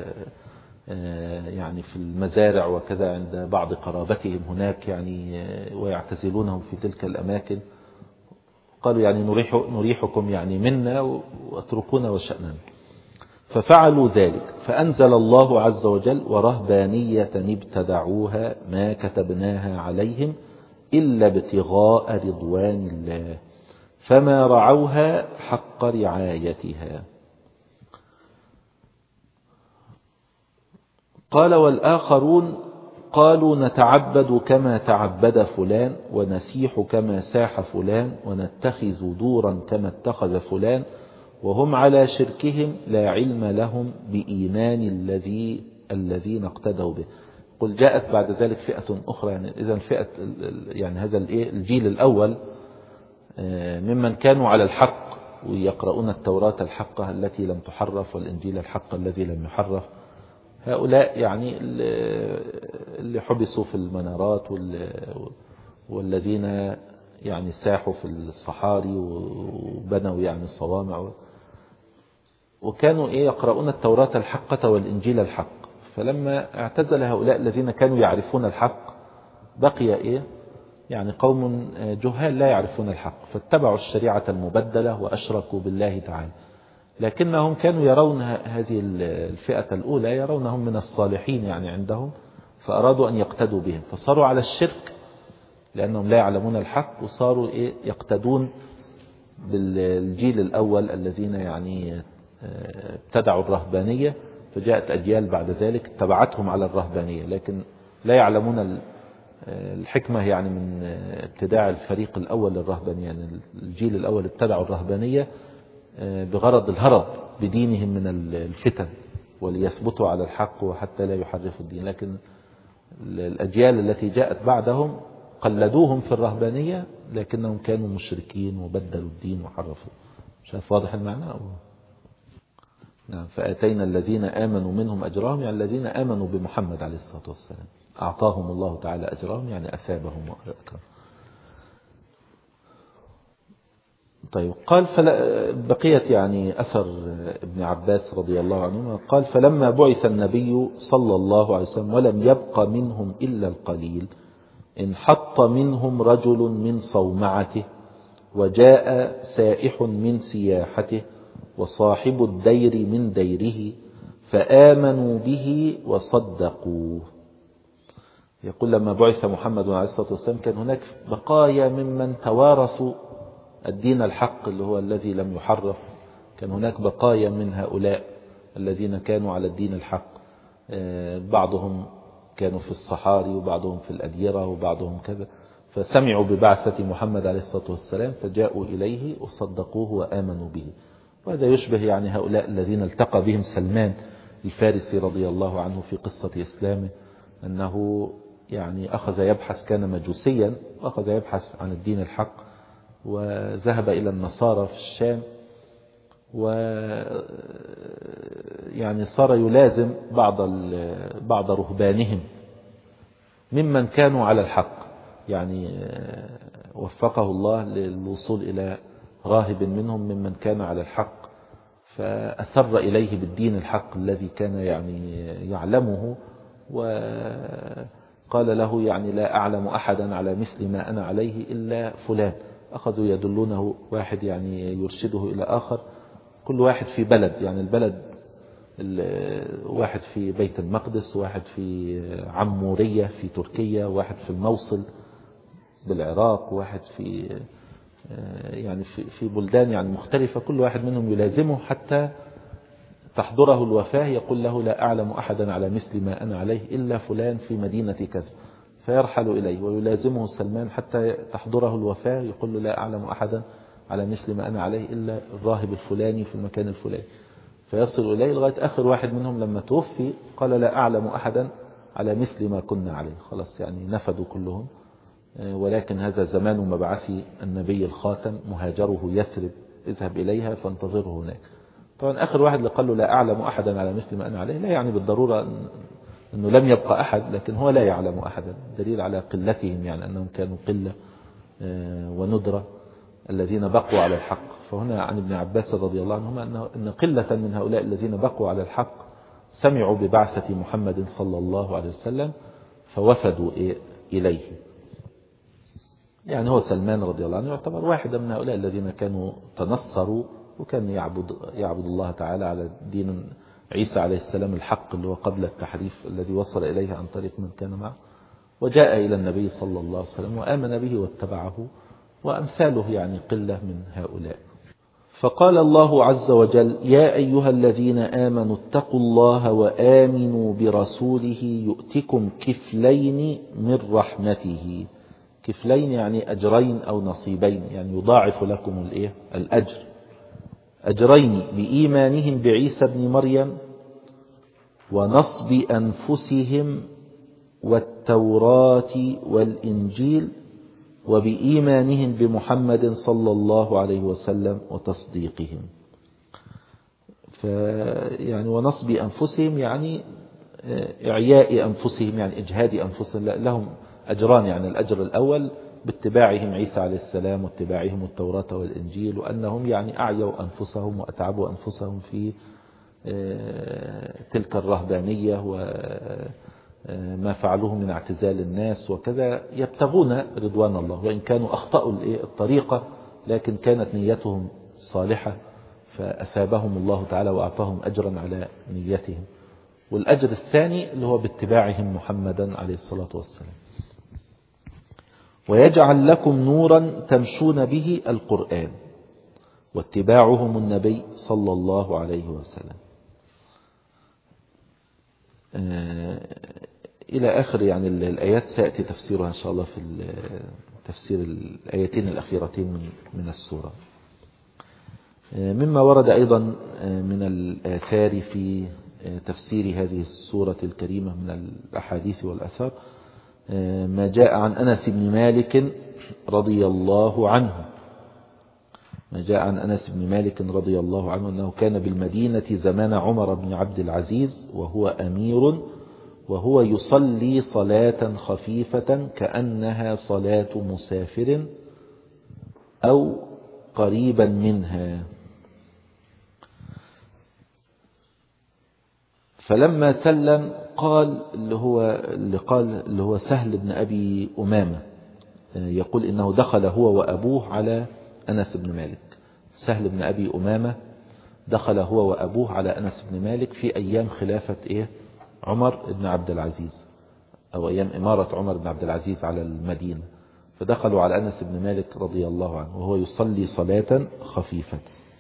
يعني في المزارع وكذا عند بعض قرابتهم هناك يعني ويعتزلونهم في تلك الأماكن. قالوا يعني نريح نريحكم يعني منا واتركونا وشأننا. ففعلوا ذلك فأنزل الله عز وجل ورهبانية ابتدعوها ما كتبناها عليهم إلا ابتغاء رضوان الله فما رعوها حق رعايتها. قال والآخرون قالوا نتعبد كما تعبد فلان ونسيح كما ساح فلان ونتخذ دورا كما اتخذ فلان وهم على شركهم لا علم لهم بإيمان الذي الذين اقتدوا به. قل جاءت بعد ذلك فئة أخرى، يعني إذا فئة يعني هذا الجيل الأول ممن كانوا على الحق ويقرؤون التوراة الحقة التي لم تحرف والإنجيل الحق الذي لم يحرف. هؤلاء يعني اللي حبسوا في المنارات والذين يعني ساحوا في الصحاري وبنوا يعني الصوامع، وكانوا إيه يقرؤون التوراة الحقة والإنجيل الحق. فلما اعتزل هؤلاء الذين كانوا يعرفون الحق بقي إيه يعني قوم جهال لا يعرفون الحق، فاتبعوا الشريعة المبدلة وأشركوا بالله تعالى. لكنهم كانوا يرون هذه الفئة الأولى يرونهم من الصالحين يعني عندهم، فأرادوا أن يقتدوا بهم فصاروا على الشرك لأنهم لا يعلمون الحق، وصاروا إيه يقتدون بالجيل الأول الذين يعني ابتدعوا الرهبانية، فجاءت أجيال بعد ذلك اتبعتهم على الرهبانية لكن لا يعلمون الحكمة يعني من ابتداع الفريق الأول للرهبانية. يعني الجيل الأول ابتدعوا الرهبانية بغرض الهرب بدينهم من الفتن وليثبتوا على الحق وحتى لا يحرفوا الدين، لكن الأجيال التي جاءت بعدهم قلدوهم في الرهبانية لكنهم كانوا مشركين وبدلوا الدين وحرفوا. شايف واضح المعنى؟ أو نعم. فآتينا الذين آمنوا منهم أجرهم يعني الذين آمنوا بمحمد عليه الصلاة والسلام أعطاهم الله تعالى أجرهم يعني أثابهم وأكرم. طيب قال بقيت يعني أثر ابن عباس رضي الله عنهما قال فلما بعث النبي صلى الله عليه وسلم ولم يبق منهم إلا القليل انحط منهم رجل من صومعته وجاء سائح من سياحته وصاحب الدير من ديره فآمنوا به وصدقوه. يقول لما بعث محمد عليه الصلاة والسلام كان هناك بقايا ممن توارثوا الدين الحق اللي هو الذي لم يحرف، كان هناك بقايا من هؤلاء الذين كانوا على الدين الحق، بعضهم كانوا في الصحاري وبعضهم في الأديرة وبعضهم كذا، فسمعوا ببعثة محمد عليه الصلاة والسلام فجاءوا إليه وصدقوه وآمنوا به. وهذا يشبه يعني هؤلاء الذين التقى بهم سلمان الفارسي رضي الله عنه في قصة إسلامه، أنه يعني أخذ يبحث، كان مجوسيا وأخذ يبحث عن الدين الحق وذهب إلى النصارى في الشام، و يعني صار يلازم بعض بعض رهبانهم ممن كانوا على الحق، يعني وفقه الله للوصول إلى راهب منهم ممن كان على الحق فأسر إليه بالدين الحق الذي كان يعني يعلمه، وقال له يعني لا أعلم أحدا على مثل ما أنا عليه إلا فلان. أخذوا يدلونه واحد يعني يرشده إلى آخر، كل واحد في بلد، يعني البلد واحد في بيت المقدس، واحد في عمورية في تركيا، واحد في الموصل بالعراق، واحد في يعني في بلدان يعني مختلفة، كل واحد منهم يلازمه حتى تحضره الوفاة يقول له لا أعلم أحدا على مثل ما أنا عليه إلا فلان في مدينة كذا، فيرحل إليه ويلازمه سلمان حتى تحضره الوفاة يقول له لا أعلم أحدا على مثل ما أنا عليه إلا الراهب الفلاني في المكان الفلاني، فيصل إليه لغاية آخر واحد منهم لما توفي قال لا أعلم أحدا على مثل ما كنا عليه، خلاص يعني نفدوا كلهم. ولكن هذا زمان مبعث النبي الخاتم، مهاجره يثرب، اذهب إليها فانتظره هناك. طبعا آخر واحد اللي قال له لا أعلم أحدا على مثل ما أنا عليه لا يعني بالضرورة أنه لم يبقى أحد، لكن هو لا يعلم أحدا، دليل على قلتهم، يعني أنهم كانوا قلة وندرة الذين بقوا على الحق. فهنا عن ابن عباس رضي الله عنهما أن قلة من هؤلاء الذين بقوا على الحق سمعوا ببعثة محمد صلى الله عليه وسلم فوفدوا إليه. يعني هو سلمان رضي الله عنه يعتبر واحدا من هؤلاء الذين كانوا تنصروا وكان يعبد, يعبد الله تعالى على دين عيسى عليه السلام الحق اللي هو قبل التحريف الذي وصل إليه عن طريق من كان معه، وجاء إلى النبي صلى الله عليه وسلم وآمن به واتبعه، وأمثاله يعني قلة من هؤلاء. فقال الله عز وجل: يا أيها الذين آمنوا اتقوا الله وآمنوا برسوله يؤتكم كفلين من رحمته. كفلين يعني أجرين أو نصيبين، يعني يضاعف لكم الإيه؟ الأجر. أجرين بإيمانهم بعيسى بن مريم ونصب أنفسهم والتوراة والإنجيل وبإيمانهم بمحمد صلى الله عليه وسلم وتصديقهم. فيعني ونصب أنفسهم يعني إعياء أنفسهم، يعني إجهاد أنفسهم، لهم أجران. يعني الأجر الأول باتباعهم عيسى عليه السلام واتباعهم التوراة والإنجيل، وأنهم يعني أعيوا أنفسهم وأتعبوا أنفسهم في تلك الرهبانية وما فعلوه من اعتزال الناس وكذا، يبتغون رضوان الله، وإن كانوا أخطأوا الطريقة لكن كانت نيتهم صالحة فأثابهم الله تعالى وأعطاهم أجرا على نيتهم. والأجر الثاني اللي هو باتباعهم محمدا عليه الصلاة والسلام. ويجعل لكم نورا تمشون به القرآن واتباعهم النبي صلى الله عليه وسلم إلى آخر يعني الآيات، سيأتي تفسيرها إن شاء الله في تفسير الآيتين الأخيرتين من السورة. مما ورد أيضا من الآثار في تفسير هذه السورة الكريمة من الأحاديث والأثار ما جاء عن أنس بن مالك رضي الله عنه ما جاء عن أنس بن مالك رضي الله عنه أنه كان بالمدينة زمان عمر بن عبد العزيز وهو أمير، وهو يصلي صلاة خفيفة كأنها صلاة مسافر أو قريبا منها. فلما سلم قال اللي هو اللي قال اللي هو سهل بن أبي أمامة، يقول إنه دخل هو وأبوه على أنس بن مالك. سهل بن أبي أمامة دخل هو وأبوه على أنس بن مالك في أيام خلافة إيه عمر بن عبد العزيز، أو أيام إمارة عمر بن عبد العزيز على المدينة. فدخلوا على أنس بن مالك رضي الله عنه وهو يصلي صلاة خفيفة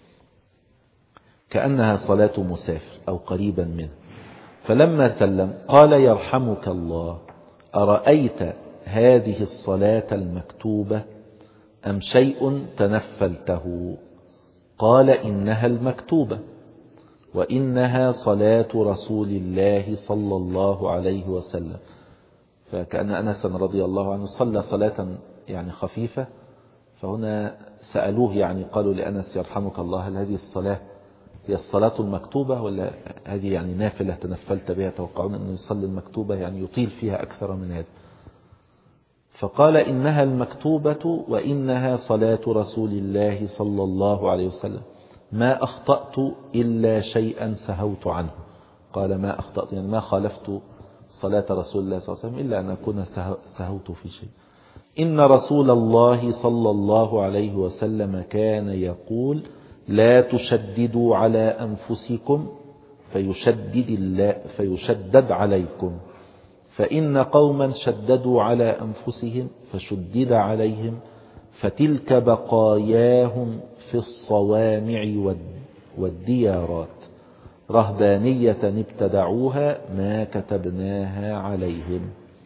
كأنها صلاة مسافر أو قريبا منه. فلما سلم قال: يرحمك الله، أرأيت هذه الصلاة المكتوبة أم شيء تنفلته؟ قال: إنها المكتوبة، وإنها صلاة رسول الله صلى الله عليه وسلم. فكأن أنس رضي الله عنه صلى صلاة يعني خفيفة، فهنا سألوه يعني قالوا لأنس: يرحمك الله، هل هذه الصلاة هي الصلاة المكتوبة ولا هذه يعني نافلة تنفلت بها؟ توقعون أنه يصلي المكتوبة يعني يطيل فيها أكثر من هذا. فقال: إنها المكتوبة وإنها صلاة رسول الله صلى الله عليه وسلم، ما أخطأت إلا شيئا سهوت عنه. قال: ما أخطأت يعني ما خالفت صلاة رسول الله صلى الله عليه وسلم إلا أن أكون سهوت في شيء. إن رسول الله صلى الله عليه وسلم كان يقول: لا تشددوا على أنفسكم فيشدد الله فيشدد عليكم، فإن قوما شددوا على أنفسهم فشدد عليهم، فتلك بقاياهم في الصوامع والديارات، رهبانية ابتدعوها ما كتبناها عليهم.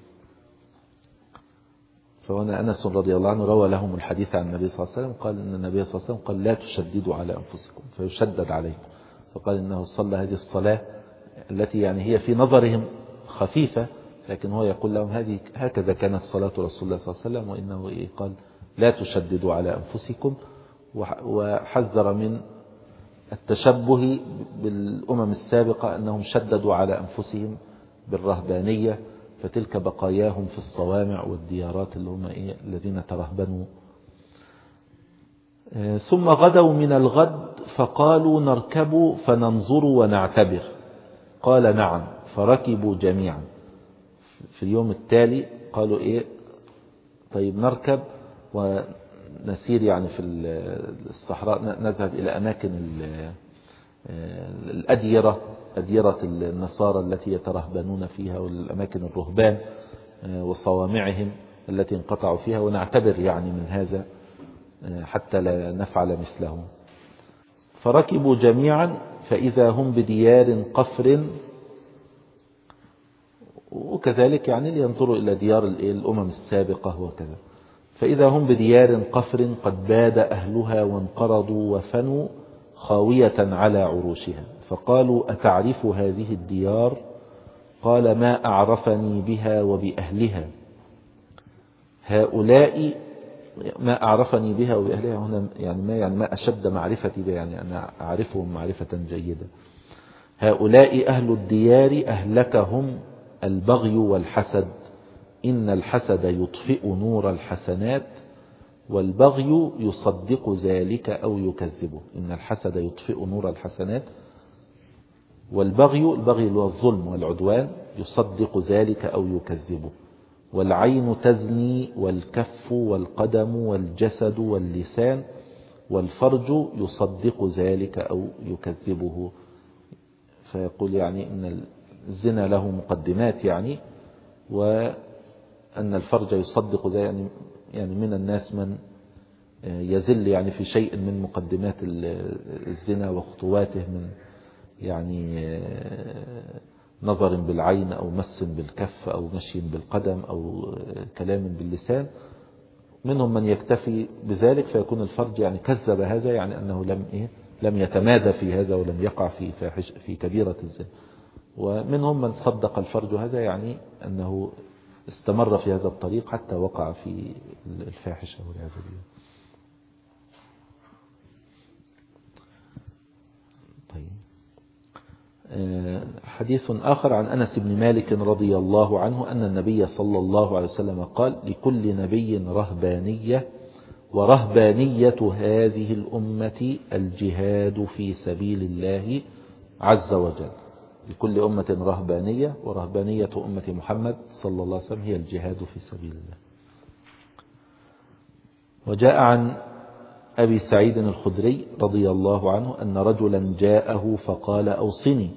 فهنا أنس رضي الله عنه روى لهم الحديث عن النبي صلى الله عليه وسلم، قال إن النبي صلى الله عليه وسلم قال: لا تشددوا على أنفسكم فيشدد عليكم. فقال إنه صلى هذه الصلاة التي يعني هي في نظرهم خفيفة، لكن هو يقول لهم هذه هكذا كانت صلاة رسول الله صلى الله عليه وسلم، وإنه إيه قال: لا تشددوا على أنفسكم، وحذر من التشبه بالأمم السابقة أنهم شددوا على أنفسهم بالرهبانية، فتلك بقاياهم في الصوامع والديارات اللي هم إيه الذين ترهبنوا. ثم غدوا من الغد فقالوا: نركب فننظر ونعتبر. قال: نعم. فركبوا جميعا. في اليوم التالي قالوا إيه طيب نركب ونسير يعني في الصحراء، نذهب إلى أماكن الأديرة، أديرة النصارى التي يترهبنون فيها، والأماكن الرهبان وصوامعهم التي انقطعوا فيها، ونعتبر يعني من هذا حتى لا نفعل مثلهم. فركبوا جميعا فإذا هم بديار قفر، وكذلك يعني لينظروا إلى ديار الأمم السابقة وكذا، فإذا هم بديار قفر قد باد أهلها وانقرضوا وفنوا خاوية على عروشها، فقالوا أتعرف هذه الديار؟ قال ما أعرفني بها وبأهلها هؤلاء. ما أعرفني بها وبأهلها هنا يعني ما يعني ما أشد معرفتي بها، يعني أنا أعرفهم معرفة جيدة. هؤلاء أهل الديار أهلكهم البغي والحسد، إن الحسد يطفئ نور الحسنات والبغي يصدق ذلك أو يكذبه. إن الحسد يطفئ نور الحسنات والبغي، البغي هو الظلم والعدوان، يصدق ذلك أو يكذبه. والعين تزني والكف والقدم والجسد واللسان والفرج يصدق ذلك أو يكذبه. فيقول يعني إن الزنا له مقدمات يعني، وأن الفرج يصدق ذلك يعني, يعني من الناس من يزل يعني في شيء من مقدمات الزنا وخطواته، من يعني نظر بالعين أو مس بالكف أو مشي بالقدم أو كلام باللسان. منهم من يكتفي بذلك فيكون الفرج يعني كذب هذا، يعني أنه لم إيه لم يتمادى في هذا ولم يقع في فاحش في كبيرة الزنا. ومنهم من صدق الفرج هذا، يعني أنه استمر في هذا الطريق حتى وقع في الفاحشة والعياذ بالله. طيب، حديث آخر عن أنس بن مالك رضي الله عنه أن النبي صلى الله عليه وسلم قال لكل نبي رهبانية، ورهبانية هذه الأمة الجهاد في سبيل الله عز وجل. لكل أمة رهبانية، ورهبانية أمة محمد صلى الله عليه وسلم هي الجهاد في سبيل الله. وجاء عن أبي سعيد الخدري رضي الله عنه أن رجلا جاءه فقال أوصني،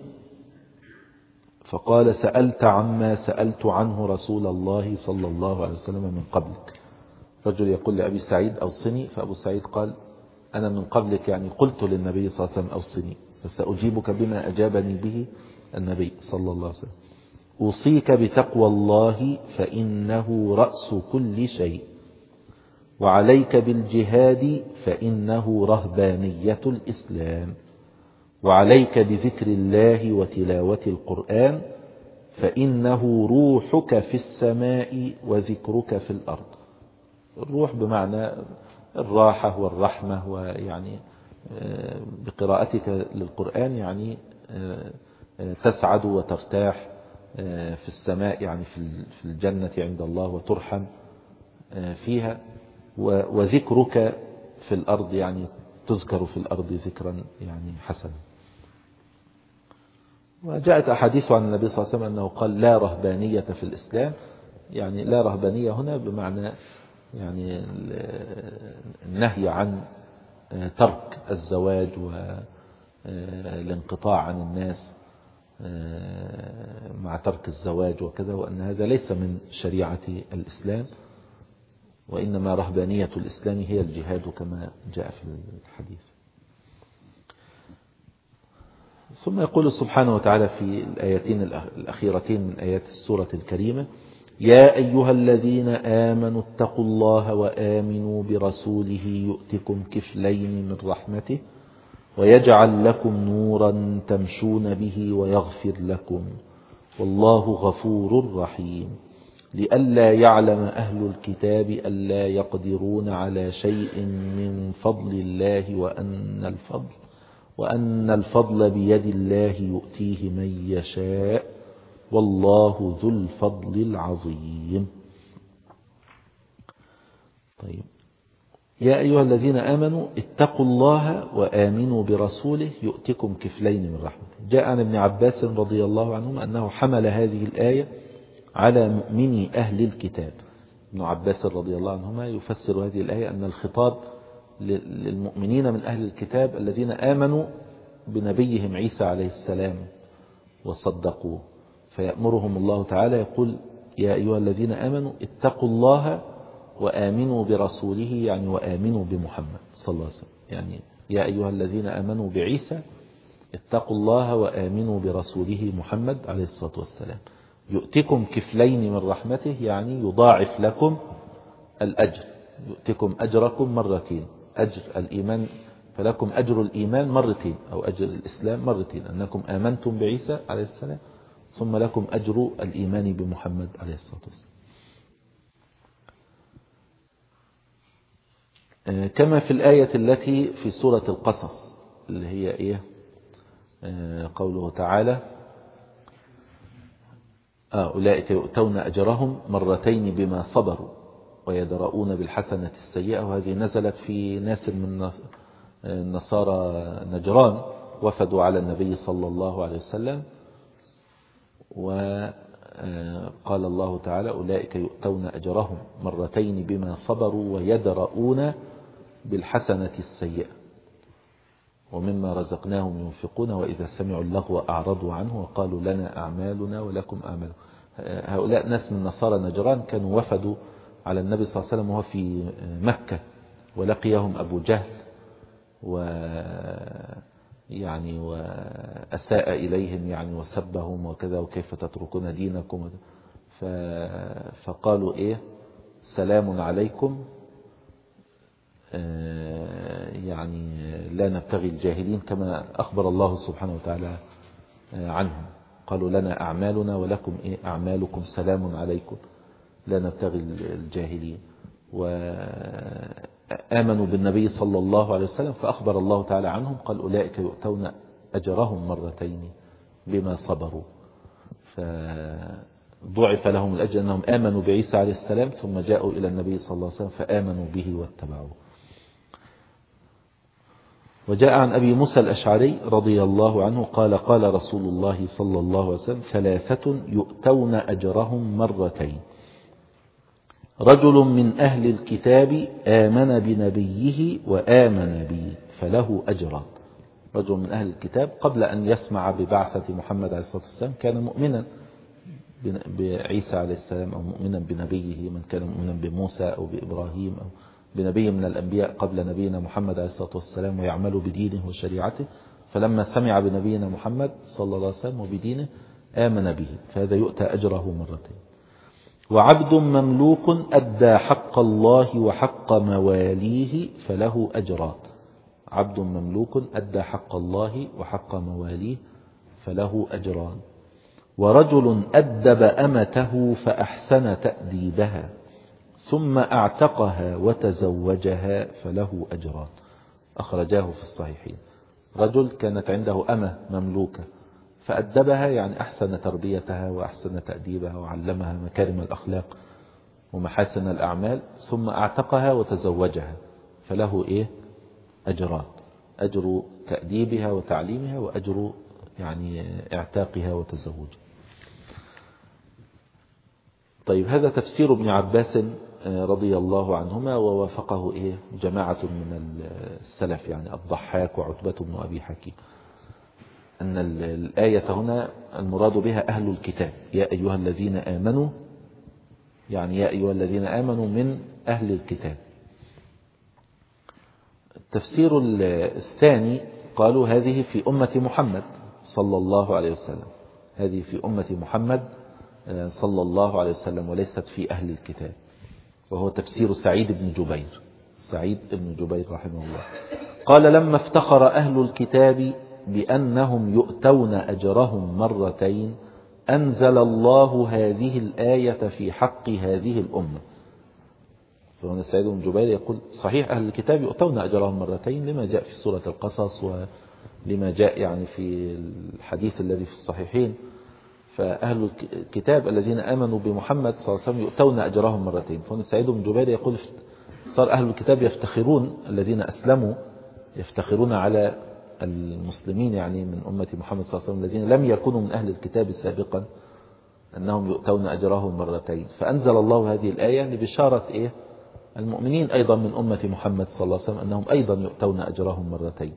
فقال سألت عما سألت عنه رسول الله صلى الله عليه وسلم من قبلك. رجل يقول لأبي سعيد أوصني، فأبو سعيد قال أنا من قبلك يعني قلت للنبي صلى الله عليه وسلم أوصني، فسأجيبك بما أجابني به النبي صلى الله عليه وسلم. أوصيك بتقوى الله فإنه رأس كل شيء، وعليك بالجهاد فإنه رهبانية الإسلام، وعليك بذكر الله وتلاوة القرآن فإنه روحك في السماء وذكرك في الأرض. الروح بمعنى الراحة والرحمة، ويعني بقراءتك للقرآن يعني تسعد وترتاح في السماء، يعني في الجنة عند الله، وترحم فيها. وذكرك في الأرض يعني تذكر في الأرض ذكرا يعني حسنا. وجاءت أحاديث عن النبي صلى الله عليه وسلم أنه قال لا رهبانية في الإسلام، يعني لا رهبانية هنا بمعنى يعني النهي عن ترك الزواج والانقطاع عن الناس مع ترك الزواج وكذا، وأن هذا ليس من شريعة الإسلام، وإنما رهبانية الإسلام هي الجهاد كما جاء في الحديث. ثم يقول سبحانه وتعالى في الآيتين الأخيرتين من آيات السورة الكريمة: يا أيها الذين آمنوا اتقوا الله وآمنوا برسوله يؤتكم كفلين من رحمته ويجعل لكم نورا تمشون به ويغفر لكم والله غفور رحيم. لئلا يعلم أهل الكتاب ألا يقدرون على شيء من فضل الله وأن الفضل وأن الفضل بيد الله يؤتيه من يشاء والله ذو الفضل العظيم. طيب، يا أيها الذين آمنوا اتقوا الله وآمنوا برسوله يؤتكم كفلين من رحمته. جاء عن ابن عباس رضي الله عنهما أنه حمل هذه الآية على مؤمني أهل الكتاب. ابن عباس رضي الله عنهما يفسر هذه الآية أن الخطاب للمؤمنين من أهل الكتاب الذين آمنوا بنبيهم عيسى عليه السلام وصدقوه، فيأمرهم الله تعالى يقول: يا أيها الذين آمنوا اتقوا الله وآمنوا برسوله، يعني وآمنوا بمحمد صلى الله عليه وسلم، يعني يا أيها الذين آمنوا بعيسى اتقوا الله وآمنوا برسوله محمد عليه الصلاة والسلام يؤتكم كفلين من رحمته، يعني يضاعف لكم الأجر، يؤتكم أجركم مرتين، أجر الإيمان فلكم أجر الإيمان مرتين أو أجر الإسلام مرتين، أنكم آمنتم بعيسى عليه السلام ثم لكم أجر الإيمان بمحمد عليه الصلاة والسلام. كما في الآية التي في سورة القصص اللي هي إيه قوله تعالى أولئك يؤتون أجرهم مرتين بما صبروا ويدرؤون بالحسنة السيئة، وهذه نزلت في ناس من نصارى نجران وفدوا على النبي صلى الله عليه وسلم، وقال الله تعالى أولئك يؤتون أجرهم مرتين بما صبروا ويدرؤون بالحسنة السيئة ومما رزقناهم ينفقون وإذا سمعوا اللغو أعرضوا عنه وقالوا لنا أعمالنا ولكم أعمالكم. هؤلاء ناس من نصارى نجران كانوا وفدوا على النبي صلى الله عليه وسلم وهو في مكة، ولقيهم أبو جهل و يعني وأساء إليهم يعني وسبهم وكذا وكيف تتركون دينكم، فقالوا إيه سلام عليكم يعني لا نبتغي الجاهلين، كما أخبر الله سبحانه وتعالى عنهم. قالوا لنا أعمالنا ولكم إيه أعمالكم سلام عليكم لا نبتغي الجاهلين، وآمنوا بالنبي صلى الله عليه وسلم فأخبر الله تعالى عنهم قال أولئك يؤتون أجرهم مرتين بما صبروا، فضعف لهم الأجر أنهم آمنوا بعيسى عليه السلام ثم جاءوا إلى النبي صلى الله عليه وسلم فآمنوا به واتبعوه. وجاء عن أبي موسى الأشعري رضي الله عنه قال قال رسول الله صلى الله عليه وسلم ثلاثة يؤتون أجرهم مرتين: رجل من أهل الكتاب آمن بنبيه وآمن بي فله أجران. رجل من أهل الكتاب قبل أن يسمع ببعثة محمد عليه الصلاة والسلام كان مؤمنا بعيسى عليه السلام أو مؤمنا بنبيه، من كان مؤمنا بموسى أو بإبراهيم أو بنبي من الأنبياء قبل نبينا محمد عليه الصلاة والسلام ويعمل بدينه وشريعته، فلما سمع بنبينا محمد صلى الله عليه وسلم وبدينه آمن به، فهذا يؤتى أجره مرتين. وعبد مملوك أدى حق الله وحق مواليه فله أجران. عبد مملوك أدى حق الله وحق مواليه فله أجران. ورجل أدب أمته فأحسن تأديبها ثم أعتقها وتزوجها فله أجران. أخرجاه في الصحيحين. رجل كانت عنده أمة مملوكة فأدبها يعني أحسن تربيتها وأحسن تأديبها وعلمها مكارم الأخلاق ومحاسن الأعمال، ثم أعتقها وتزوجها فله إيه أجران: أجر تأديبها وتعليمها وأجر يعني اعتاقها وتزوجها. طيب هذا تفسير ابن عباس رضي الله عنهما، ووافقه إيه جماعة من السلف يعني الضحاك وعتبة بن أبي حكيم، أن الآية هنا المراد بها أهل الكتاب، يا أيها الذين آمنوا يعني يا أيها الذين آمنوا من أهل الكتاب. التفسير الثاني قالوا هذه في أمة محمد صلى الله عليه وسلم، هذه في أمة محمد صلى الله عليه وسلم وليست في أهل الكتاب، وهو تفسير سعيد بن جبير سعيد بن جبير رحمه الله. قال لما افتخر أهل الكتاب بأنهم يؤتون أجرهم مرتين أنزل الله هذه الآية في حق هذه الأمة. فهنا سعيد بن جبير يقول صحيح أهل الكتاب يؤتون أجرهم مرتين لما جاء في سورة القصص ولما جاء يعني في الحديث الذي في الصحيحين، فأهل الكتاب الذين آمنوا بمحمد صلى الله عليه وسلم يؤتون أجرهم مرتين. فهنا سعيد بن جبير يقول صار أهل الكتاب يفتخرون، الذين أسلموا يفتخرون على المسلمين يعني من أمة محمد صلى الله عليه وسلم الذين لم يكونوا من أهل الكتاب سابقا أنهم يؤتون أجرهم مرتين، فأنزل الله هذه الآية لبشارة إيه المؤمنين أيضا من أمة محمد صلى الله عليه وسلم أنهم أيضا يؤتون أجرهم مرتين.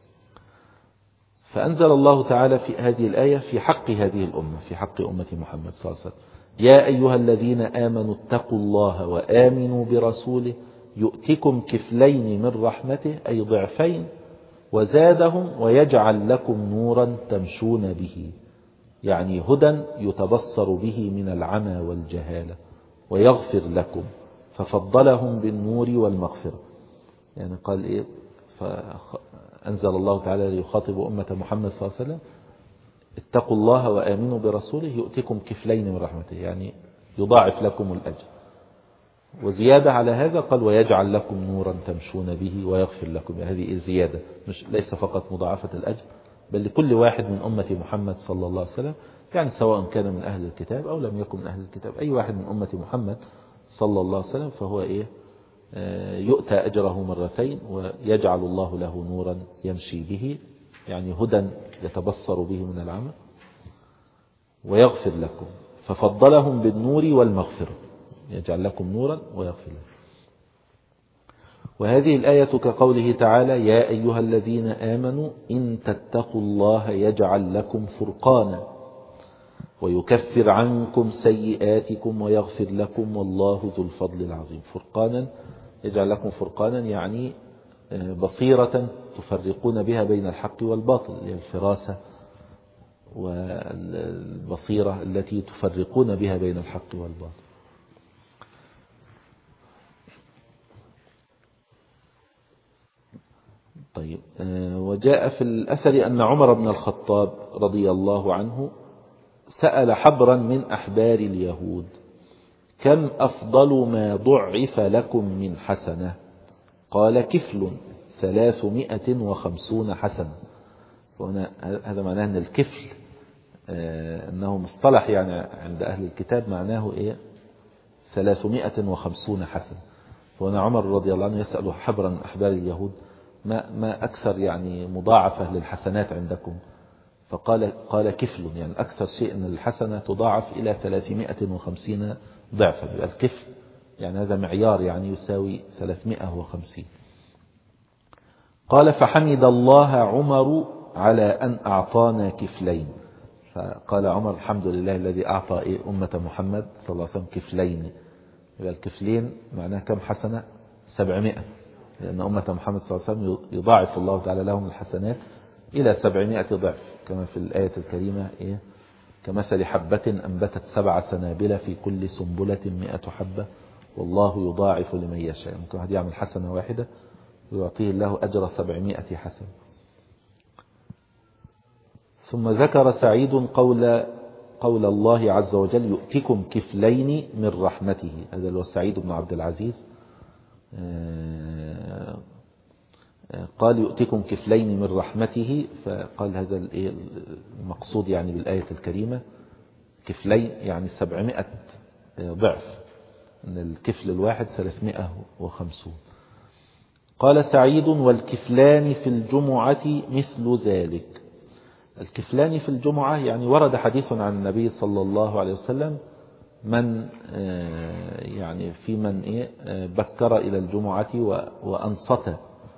فأنزل الله تعالى في هذه الآية في حق هذه الأمة، في حق أمة محمد صلى الله عليه وسلم: يا أيها الذين آمنوا اتقوا الله وآمنوا برسوله يؤتكم كفلين من رحمته أي ضعفين وزادهم ويجعل لكم نورا تمشون به، يعني هدى يتبصر به من العمى والجهالة، ويغفر لكم، ففضلهم بالنور والمغفرة. يعني قال إيه؟ فأنزل الله تعالى ليخاطب أمة محمد صلى الله عليه وسلم: اتقوا الله وآمنوا برسوله يؤتكم كفلين من رحمته، يعني يضاعف لكم الأجر. وزيادة على هذا قال: ويجعل لكم نورا تمشون به ويغفر لكم. يعني هذه زيادة، مش ليس فقط مضاعفة الأجر، بل لكل واحد من أمة محمد صلى الله عليه وسلم، يعني سواء كان من أهل الكتاب أو لم يكن من أهل الكتاب، أي واحد من أمة محمد صلى الله عليه وسلم فهو إيه؟ يؤتى أجره مرتين، ويجعل الله له نورا يمشي به، يعني هدى يتبصر به من العمى، ويغفر لكم، ففضلهم بالنور والمغفرة، يجعل لكم نورا ويغفر لكم. وهذه الآية كقوله تعالى: يا أيها الذين آمنوا إن تتقوا الله يجعل لكم فرقانا ويكفر عنكم سيئاتكم ويغفر لكم والله ذو الفضل العظيم. فرقانا، يجعل لكم فرقانا يعني بصيرة تفرقون بها بين الحق والباطل، يعني الفراسة والبصيرة التي تفرقون بها بين الحق والباطل. طيب، وجاء في الأثر أن عمر بن الخطاب رضي الله عنه سأل حبرا من أحبار اليهود: كم أفضل ما ضعف لكم من حسنة؟ قال: كفل ثلاثمائة وخمسون حسنة. وهنا هذا معناه أن الكفل أنه مصطلح يعني عند أهل الكتاب، معناه إيه؟ ثلاثمائة وخمسون حسنة. وهنا عمر رضي الله عنه يسأل حبرا من أحبار اليهود: ما ما أكثر يعني مضاعفة للحسنات عندكم؟ فقال قال كفل، يعني أكثر شيء أن الحسنة تضاعف إلى ثلاثمائة وخمسين ضعفا. يبقى الكفل يعني هذا معيار، يعني يساوي ثلاثمائة وخمسين. قال: فحمد الله عمر على أن أعطانا كفلين. فقال عمر: الحمد لله الذي أعطى إيه أمة محمد صلى الله عليه وسلم كفلين. يبقى الكفلين معناه كم حسنة؟ سبعمائة، لأن أمة محمد صلى الله عليه وسلم يضاعف الله تعالى لهم الحسنات إلى سبعمائة ضعف، كما في الآية الكريمة: إيه؟ كمثل حبة أنبتت سبع سنابل في كل سنبلة مئة حبة والله يضاعف لمن يشاء. ممكن واحد يعمل حسنة واحدة ويعطيه الله أجر سبعمائة حسنة. ثم ذكر سعيد قول قول الله عز وجل: يؤتكم كفلين من رحمته. هذا هو سعيد بن عبد العزيز، قال: يؤتكم كفلين من رحمته. فقال هذا المقصود يعني بالآية الكريمة كفلين يعني سبعمائة ضعف، أن الكفل الواحد ثلاثمائة وخمسون. قال سعيد: والكفلان في الجمعة مثل ذلك. الكفلان في الجمعة يعني ورد حديث عن النبي صلى الله عليه وسلم من يعني في من بكر إلى الجمعة وأنصت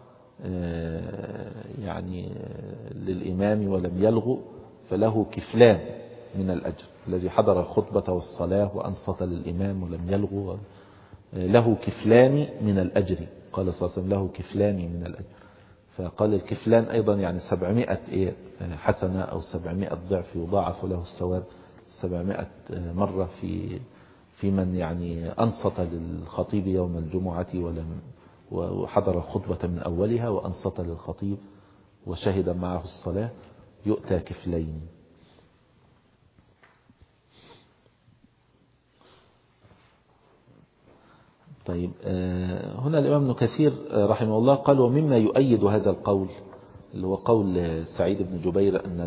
يعني للإمام ولم يلغو فله كفلان من الأجر. الذي حضر الخطبة والصلاة وأنصت للإمام ولم يلغو له كفلان من الأجر. قال صلى الله عليه وسلم: له كفلان من الأجر. فقال الكفلان أيضا يعني سبعمائة حسنة أو سبعمائة ضعف، يضاعف له الثواب سبعمائة مرة في في من يعني أنصت للخطيب يوم الجمعة ولم وحضر الخطبة من أولها وأنصت للخطيب وشهد معه الصلاة، يؤتى كفلين. طيب، هنا الإمام ابن كثير رحمه الله قال: ومما يؤيد هذا القول اللي هو قول سعيد بن جبير أن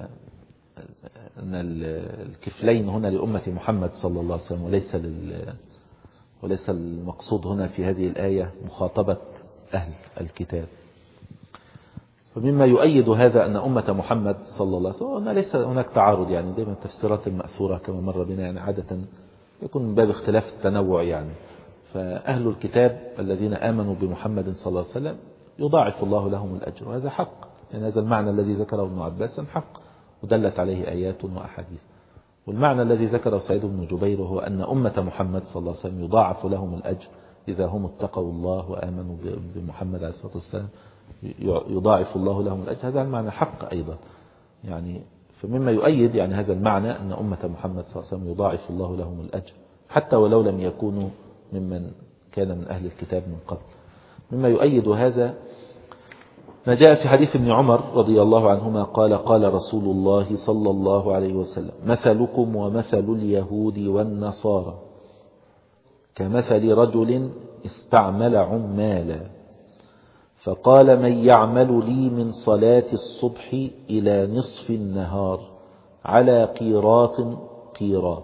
أن الكفلين هنا لأمة محمد صلى الله عليه وسلم وليس لل وليس المقصود هنا في هذه الآية مخاطبة أهل الكتاب. فمما يؤيد هذا أن أمة محمد صلى الله عليه وسلم ليس هناك تعارض، يعني دائما التفسيرات المأثورة كما مر بنا يعني عادة يكون من باب اختلاف التنوع. يعني فأهل الكتاب الذين آمنوا بمحمد صلى الله عليه وسلم يضاعف الله لهم الأجر، وهذا حق. يعني هذا المعنى الذي ذكره ابن عباس حق ودلت عليه آيات وأحاديث. والمعنى الذي ذكره سعيد بن جبير هو أن أمة محمد صلى الله عليه وسلم يضاعف لهم الأجر إذا هم اتقوا الله وآمنوا بمحمد عليه الصلاة والسلام يضاعف الله لهم الأجر. هذا المعنى حق أيضا يعني. فمما يؤيد يعني هذا المعنى أن أمة محمد صلى الله عليه وسلم يضاعف الله لهم الأجر حتى ولو لم يكونوا ممن كان من أهل الكتاب من قبل. مما يؤيد هذا ما جاء في حديث ابن عمر رضي الله عنهما قال قال رسول الله صلى الله عليه وسلم مثلكم ومثل اليهود والنصارى كمثل رجل استعمل عمالا فقال من يعمل لي من صلاة الصبح إلى نصف النهار على قيراط قيراط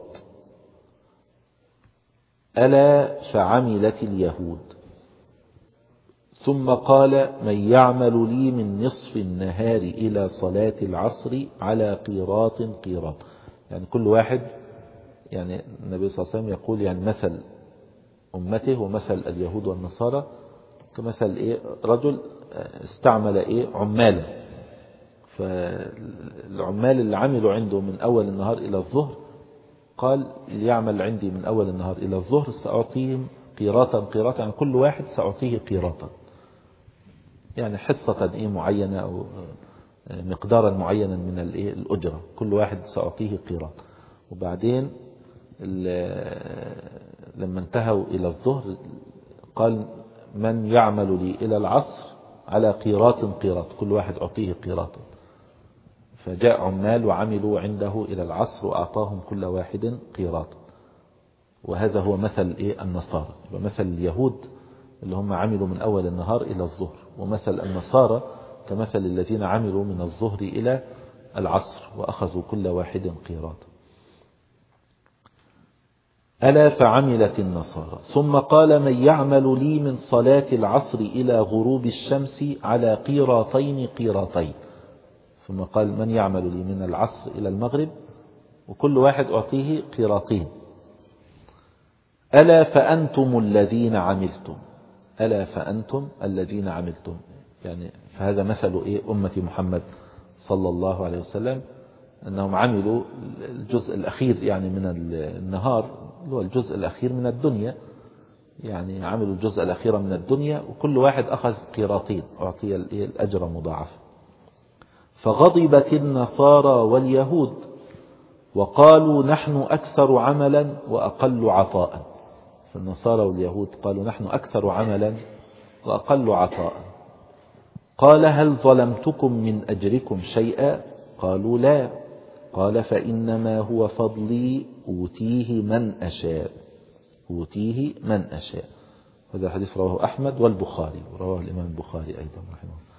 ألا فعملت اليهود. ثم قال من يعمل لي من نصف النهار إلى صلاة العصر على قيراط قيراط. يعني كل واحد يعني النبي صلى الله عليه وسلم يقول يعني مثل أمته ومثل اليهود والنصارى كمثل إيه رجل استعمل إيه عمالا، فالعمال اللي عملوا عنده من أول النهار إلى الظهر قال ليعمل عندي من أول النهار إلى الظهر سأعطيهم قيراطا قيراطا، يعني كل واحد سأعطيه قيراطا يعني حصة إيه معينة أو مقدارا معينا من الإيه الأجرة، كل واحد سأعطيه قيراط. وبعدين لما انتهوا إلى الظهر قال من يعمل لي إلى العصر على قيراط قيراط، كل واحد أعطيه قيراطا. فجاء عمال وعملوا عنده إلى العصر وأعطاهم كل واحد قيراطا. وهذا هو مثل إيه النصارى، ومثل اليهود اللي هم عملوا من أول النهار إلى الظهر، ومثل النصارى كمثل الذين عملوا من الظهر إلى العصر وأخذوا كل واحد قيراطا. ألا فعملت النصارى. ثم قال من يعمل لي من صلاة العصر إلى غروب الشمس على قيراطين قيراطين. ثم قال من يعمل لي من العصر إلى المغرب وكل واحد أعطيه قيراطين. ألا فأنتم الذين عملتم، ألا فأنتم الذين عملتم، يعني فهذا مثل إيه أمة محمد صلى الله عليه وسلم، أنهم عملوا الجزء الأخير يعني من النهار اللي هو الجزء الأخير من الدنيا، يعني عملوا الجزء الأخير من الدنيا وكل واحد أخذ قيراطين أعطي الأجر مضاعف. فغضبت النصارى واليهود وقالوا نحن أكثر عملا وأقل عطاء. فالنصارى واليهود قالوا نحن أكثر عملا وأقل عطاء. قال هل ظلمتكم من أجركم شيئا؟ قالوا لا. قال فإنما هو فضلي أوتيه من أشاء، أوتيه من أشاء. هذا الحديث رواه أحمد والبخاري، ورواه الإمام البخاري أيضا رحمه الله.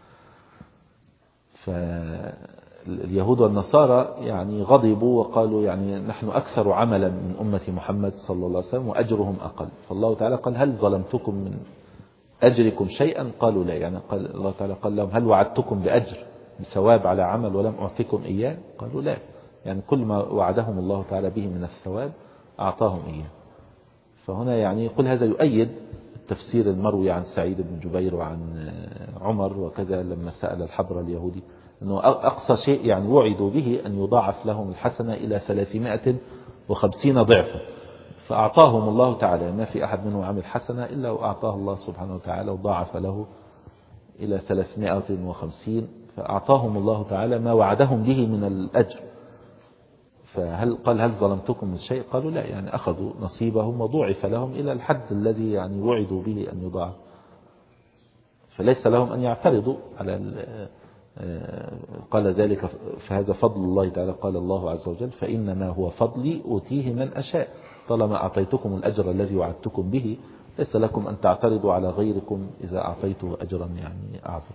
فاليهود والنصارى يعني غضبوا وقالوا يعني نحن أكثر عملا من أمة محمد صلى الله عليه وسلم وأجرهم أقل. فالله تعالى قال هل ظلمتكم من أجركم شيئا؟ قالوا لا. يعني قال الله تعالى قال لهم هل وعدتكم بأجر بثواب على عمل ولم أعطيكم إياه؟ قالوا لا. يعني كل ما وعدهم الله تعالى به من الثواب أعطاهم إياه. فهنا يعني يقول هذا يؤيد التفسير المروي عن سعيد بن جبير وعن عمر وكذا لما سأل الحبر اليهودي أنه أقصى شيء يعني وعدوا به أن يضاعف لهم الحسنة إلى ثلاثمائة وخمسين ضعفا، فأعطاهم الله تعالى. ما في أحد منهم عمل حسنة إلا وأعطاه الله سبحانه وتعالى وضاعف له إلى ثلاثمائة وخمسين، فأعطاهم الله تعالى ما وعدهم به من الأجر. فهل قال هل ظلمتكم من شيء؟ قالوا لا. يعني أخذوا نصيبهم وضوعف لهم إلى الحد الذي يعني وعدوا به أن يضاعف، فليس لهم أن يعترضوا على قال ذلك فهذا فضل الله تعالى. قال الله عز وجل فإنما هو فضلي أوتيه من أشاء. طالما أعطيتكم الأجر الذي وعدتكم به ليس لكم أن تعترضوا على غيركم إذا أعطيته أجرا يعني أعظم.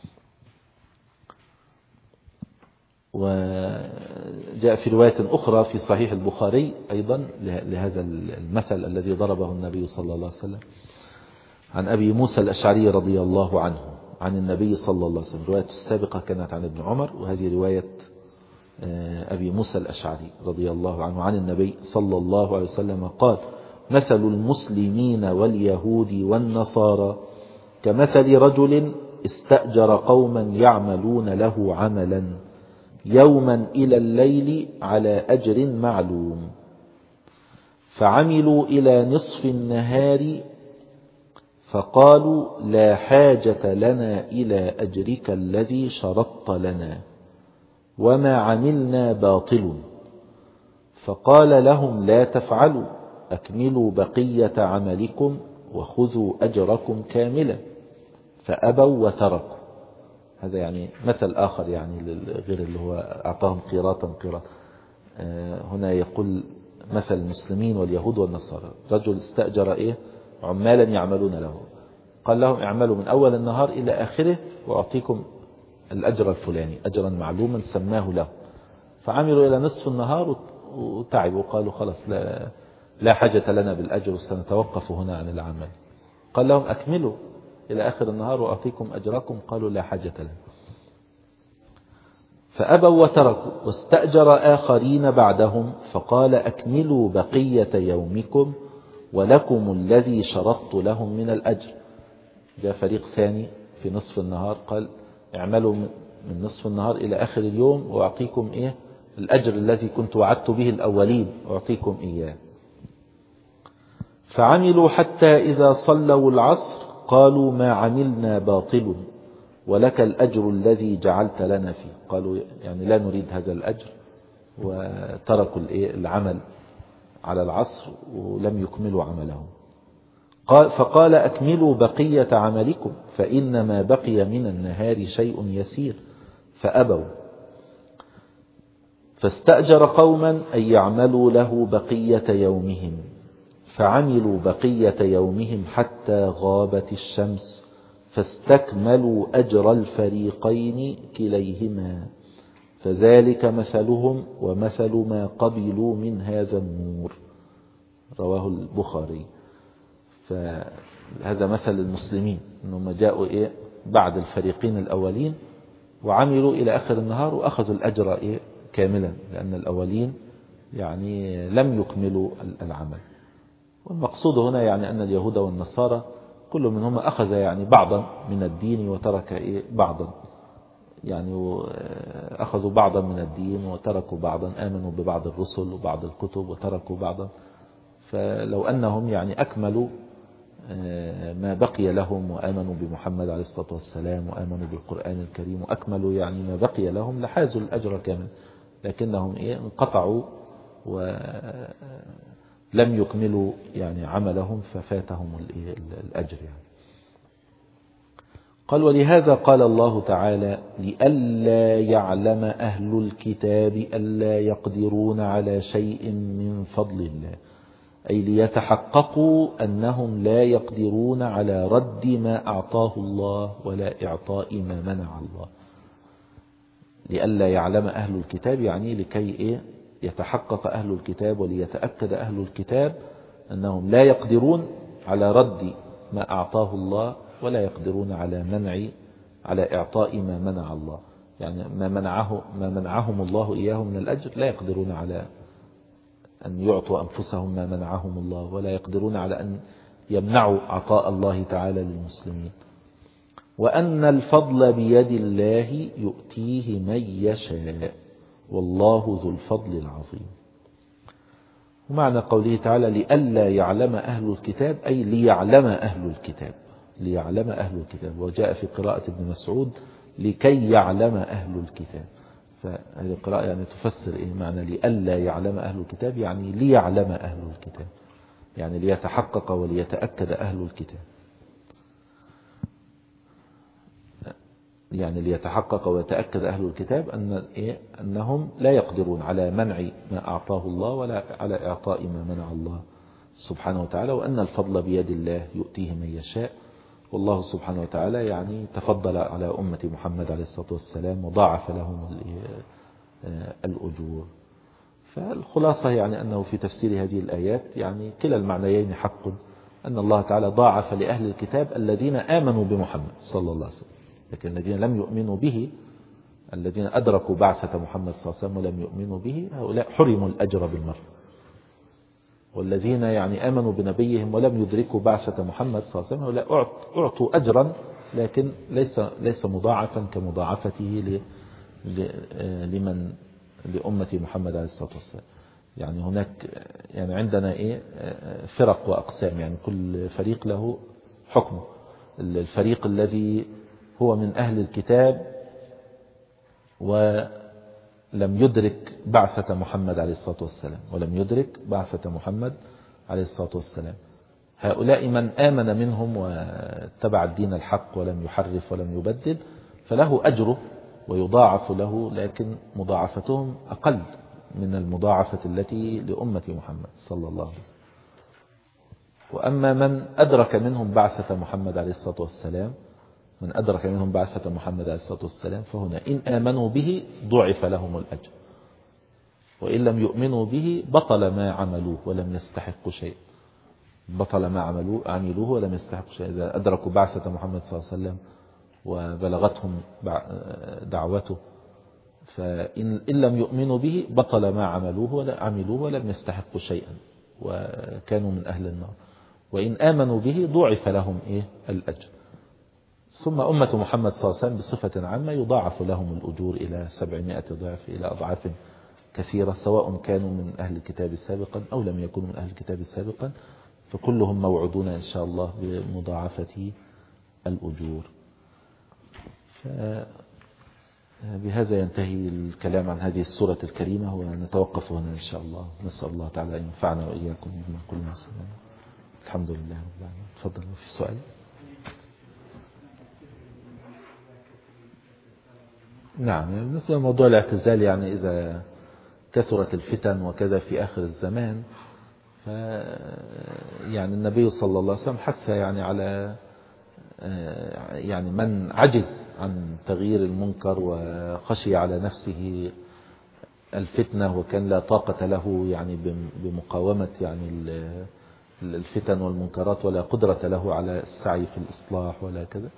وجاء في رواية أخرى في صحيح البخاري أيضا لهذا المثل الذي ضربه النبي صلى الله عليه وسلم عن أبي موسى الأشعري رضي الله عنه عن النبي صلى الله عليه وسلم. الرواية السابقة كانت عن ابن عمر، وهذه رواية أبي موسى الأشعري رضي الله عنه عن النبي صلى الله عليه وسلم قال مثل المسلمين واليهود والنصارى كمثل رجل استأجر قوما يعملون له عملا يوما إلى الليل على أجر معلوم، فعملوا إلى نصف النهار فقالوا لا حاجة لنا إلى أجرك الذي شرطت لنا وما عملنا باطل. فقال لهم لا تفعلوا أكملوا بقية عملكم وخذوا أجركم كاملا. فأبوا وتركوا. هذا يعني مثل آخر يعني غير اللي هو أعطاهم قيراطا قيراط. هنا يقول مثل المسلمين واليهود والنصارى. رجل استأجر إيه عمالا يعملون له، قال لهم اعملوا من أول النهار إلى آخره وأعطيكم الأجر الفلاني أجرا معلوما سماه له. فعملوا إلى نصف النهار وتعبوا وقالوا خلاص لا, لا حاجة لنا بالأجر وسنتوقف هنا عن العمل. قال لهم أكملوا إلى آخر النهار وأعطيكم أجركم. قالوا لا حاجة لنا. فأبوا وتركوا واستأجر آخرين بعدهم فقال أكملوا بقية يومكم ولكم الذي شرطت لهم من الأجر. جاء فريق ثاني في نصف النهار قال اعملوا من نصف النهار إلى آخر اليوم وأعطيكم إيه الأجر الذي كنت وعدت به الأولين أعطيكم إياه. فعملوا حتى إذا صلوا العصر قالوا ما عملنا باطل ولك الأجر الذي جعلت لنا فيه. قالوا يعني لا نريد هذا الأجر وتركوا العمل على العصر ولم يكملوا عملهم. قال فقال أكملوا بقية عملكم فإنما بقي من النهار شيء يسير. فأبوا. فاستأجر قوما أن يعملوا له بقية يومهم فعملوا بقية يومهم حتى غابت الشمس فاستكملوا أجر الفريقين كليهما فذلك مثلهم ومثل ما قبلوا من هذا النور. رواه البخاري. فهذا مثل المسلمين أنهم جاءوا إيه بعد الفريقين الأولين وعملوا إلى آخر النهار وأخذوا الأجر إيه كاملا لأن الأولين يعني لم يكملوا العمل. والمقصود هنا يعني أن اليهود والنصارى كل منهم أخذ يعني بعضا من الدين وترك إيه بعضا. يعني أخذوا بعضا من الدين وتركوا بعضا. آمنوا ببعض الرسل وبعض الكتب وتركوا بعضا. فلو أنهم يعني أكملوا ما بقي لهم وآمنوا بمحمد عليه الصلاة والسلام وآمنوا بالقرآن الكريم وأكملوا يعني ما بقي لهم لحازوا الأجر كامل. لكنهم إيه انقطعوا ولم يكملوا يعني عملهم ففاتهم الأجر يعني. قال ولهذا قال الله تعالى لئلا يعلم أهل الكتاب ألا يقدرون على شيء من فضل الله أي ليتحققوا أنهم لا يقدرون على رد ما أعطاه الله ولا إعطاء ما منع الله. لئلا يعلم أهل الكتاب يعني لكي إيه يتحقق أهل الكتاب وليتأكد أهل الكتاب أنهم لا يقدرون على رد ما أعطاه الله ولا يقدرون على منع على إعطاء ما منع الله. يعني ما منعه ما منعهم الله إياه من الأجر لا يقدرون على أن يعطوا أنفسهم ما منعهم الله ولا يقدرون على أن يمنعوا عطاء الله تعالى للمسلمين. وأن الفضل بيد الله يؤتيه من يشاء والله ذو الفضل العظيم. ومعنى قوله تعالى لئلا يعلم أهل الكتاب أي ليعلم أهل الكتاب ليعلم أهل الكتاب. وجاء في قراءة ابن مسعود لكي يعلم أهل الكتاب. فهذه القراءة يعني تفسر إيه معنى لئلا يعلم أهل الكتاب يعني ليعلم أهل الكتاب يعني ليتحقق وليتأكد أهل الكتاب يعني ليتحقق ويتأكد أهل الكتاب أن إيه أنهم لا يقدرون على منع ما أعطاه الله ولا على إعطاء ما منع الله سبحانه وتعالى. وأن الفضل بيد الله يؤتيه من يشاء والله سبحانه وتعالى يعني تفضل على أمة محمد عليه الصلاة والسلام وضاعف لهم الأجور. فالخلاصة يعني أنه في تفسير هذه الآيات يعني كلا المعنيين حق. أن الله تعالى ضاعف لأهل الكتاب الذين آمنوا بمحمد صلى الله عليه وسلم. لكن الذين لم يؤمنوا به الذين أدركوا بعثة محمد صلى الله عليه وسلم ولم يؤمنوا به هؤلاء حرموا الأجر بالمرة. والذين يعني آمنوا بنبيهم ولم يدركوا بعثة محمد صلى الله عليه وسلم هؤلاء أعطوا أجرا لكن ليس ليس مضاعفا كمضاعفته لمن لأمة محمد عليه الصلاة والسلام. يعني هناك يعني عندنا إيه فرق وأقسام يعني كل فريق له حكمه. الفريق الذي هو من أهل الكتاب ولم يدرك بعثة محمد عليه الصلاة والسلام ولم يدرك بعثة محمد عليه الصلاة والسلام، هؤلاء من آمن منهم واتبع الدين الحق ولم يحرف ولم يبدل فله أجره ويضاعف له، لكن مضاعفتهم أقل من المضاعفة التي لأمة محمد صلى الله عليه وسلم. وأما من أدرك منهم بعثة محمد عليه الصلاة والسلام من أدرك منهم بعثة محمد عليه الصلاة والسلام فهنا إن آمنوا به ضعف لهم الأجر، وإن لم يؤمنوا به بطل ما عملوه ولم يستحقوا شيء بطل ما عملوه عملوه ولم يستحقوا شيء. إذا أدركوا بعثة محمد صلى الله عليه وسلم وبلغتهم دعوته فإن لم يؤمنوا به بطل ما عملوه ولا عملوه ولم يستحقوا شيئا وكانوا من أهل النار، وإن آمنوا به ضعف لهم إيه الأجر. ثم أمة محمد صلى الله عليه وسلم بصفة عامة يضاعف لهم الأجور إلى سبعمائة ضعف إلى أضعاف كثيرة، سواء كانوا من أهل الكتاب سابقا أو لم يكونوا من أهل الكتاب سابقا، فكلهم موعودون إن شاء الله بمضاعفة الأجور. بهذا ينتهي الكلام عن هذه السورة الكريمة ونتوقف هنا إن شاء الله. نسأل الله تعالى أن ينفعنا وإياكم بما قلنا. الحمد لله رب العالمين. تفضل في السؤال. نعم، بالنسبة لموضوع الاعتزال يعني إذا كثرت الفتن وكذا في آخر الزمان ف يعني النبي صلى الله عليه وسلم حث يعني على يعني من عجز عن تغيير المنكر وخشي على نفسه الفتنة وكان لا طاقة له يعني بمقاومة يعني الفتن والمنكرات ولا قدرة له على السعي في الإصلاح ولا كذا،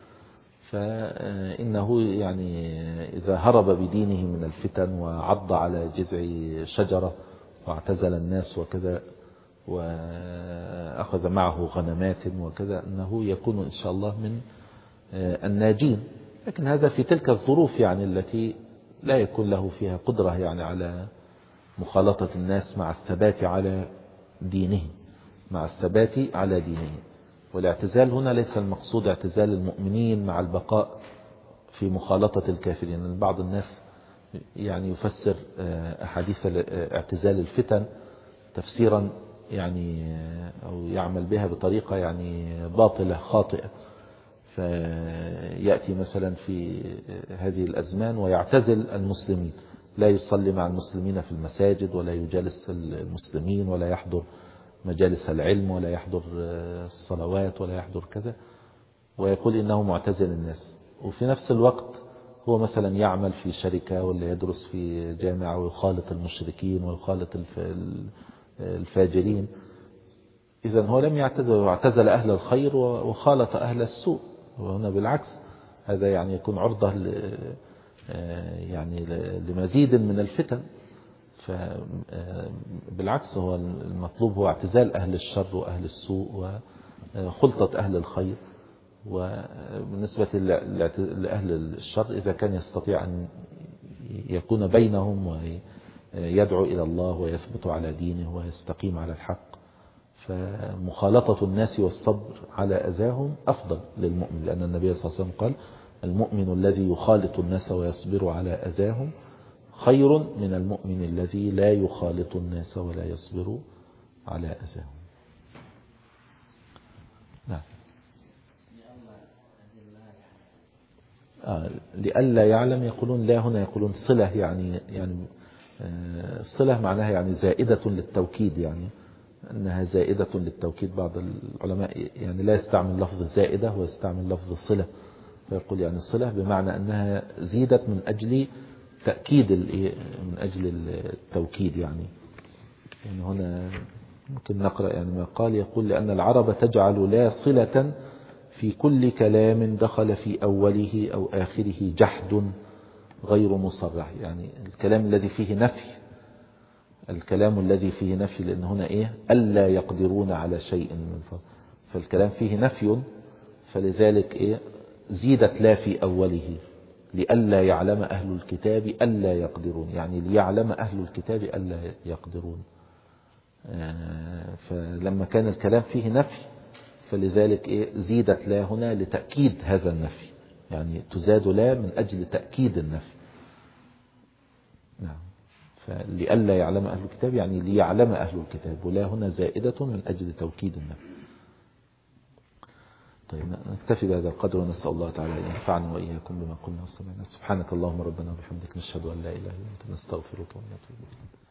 فإنه يعني إذا هرب بدينه من الفتن وعض على جذع شجرة واعتزل الناس وكذا وأخذ معه غنمات وكذا أنه يكون إن شاء الله من الناجين. لكن هذا في تلك الظروف يعني التي لا يكون له فيها قدرة يعني على مخالطة الناس مع الثبات على دينه مع الثبات على دينه. والاعتزال هنا ليس المقصود اعتزال المؤمنين مع البقاء في مخالطة الكافرين، يعني بعض الناس يعني يفسر أحاديث اعتزال الفتن تفسيرا يعني أو يعمل بها بطريقة يعني باطلة خاطئة، فيأتي مثلا في هذه الأزمان ويعتزل المسلمين، لا يصلي مع المسلمين في المساجد ولا يجالس المسلمين ولا يحضر مجالس العلم ولا يحضر الصلوات ولا يحضر كذا، ويقول إنه معتزل الناس. وفي نفس الوقت هو مثلا يعمل في شركة ولا يدرس في جامعة ويخالط المشركين ويخالط الفاجرين. إذن هو لم يعتزل، واعتزل أهل الخير وخالط أهل السوء، وهنا بالعكس هذا يعني يكون عرضة يعني لمزيد من الفتن. فبالعكس هو المطلوب هو اعتزال أهل الشر وأهل السوء وخلطة أهل الخير. وبالنسبة لأهل الشر إذا كان يستطيع أن يكون بينهم ويدعو إلى الله ويثبت على دينه ويستقيم على الحق، فمخالطة الناس والصبر على أذاهم أفضل للمؤمن، لأن النبي صلى الله عليه وسلم قال المؤمن الذي يخالط الناس ويصبر على أذاهم خير من المؤمن الذي لا يخالط الناس ولا يصبر على أذاهم. نعم. آه لئلا يعلم يقولون لا، هنا يقولون صلة يعني يعني آه صلة معناها يعني زائدة للتوكيد، يعني أنها زائدة للتوكيد. بعض العلماء يعني لا يستعمل لفظ زائدة ويستعمل لفظ صلة، فيقول يعني الصلة بمعنى أنها زيدت من أجل تأكيد من أجل التوكيد. يعني يعني هنا ممكن نقرأ يعني ما قال يقول لأن العرب تجعل لا صلة في كل كلام دخل في أوله أو آخره جحد غير مصرح، يعني الكلام الذي فيه نفي الكلام الذي فيه نفي لأن هنا إيه ألا يقدرون على شيء من فضل، فالكلام فيه نفي فلذلك إيه زيدت لا في أوله لئلا يعلم أهل الكتاب ألا يقدرون، يعني ليعلم أهل الكتاب ألا يقدرون. فلما كان الكلام فيه نفي فلذلك إيه زيدت لا هنا لتأكيد هذا النفي، يعني تزاد لا من أجل تأكيد النفي. نعم. فلئلا يعلم أهل الكتاب يعني ليعلم أهل الكتاب، ولا هنا زائدة من أجل توكيد النفي. طيب نكتفي بهذا القدر، ونسأل الله تعالى أن ينفعنا وإياكم بما قلنا وسمعنا. سبحانك اللهم ربنا وبحمدك، نشهد أن لا إله إلا أنت، نستغفرك ونتوب إليك.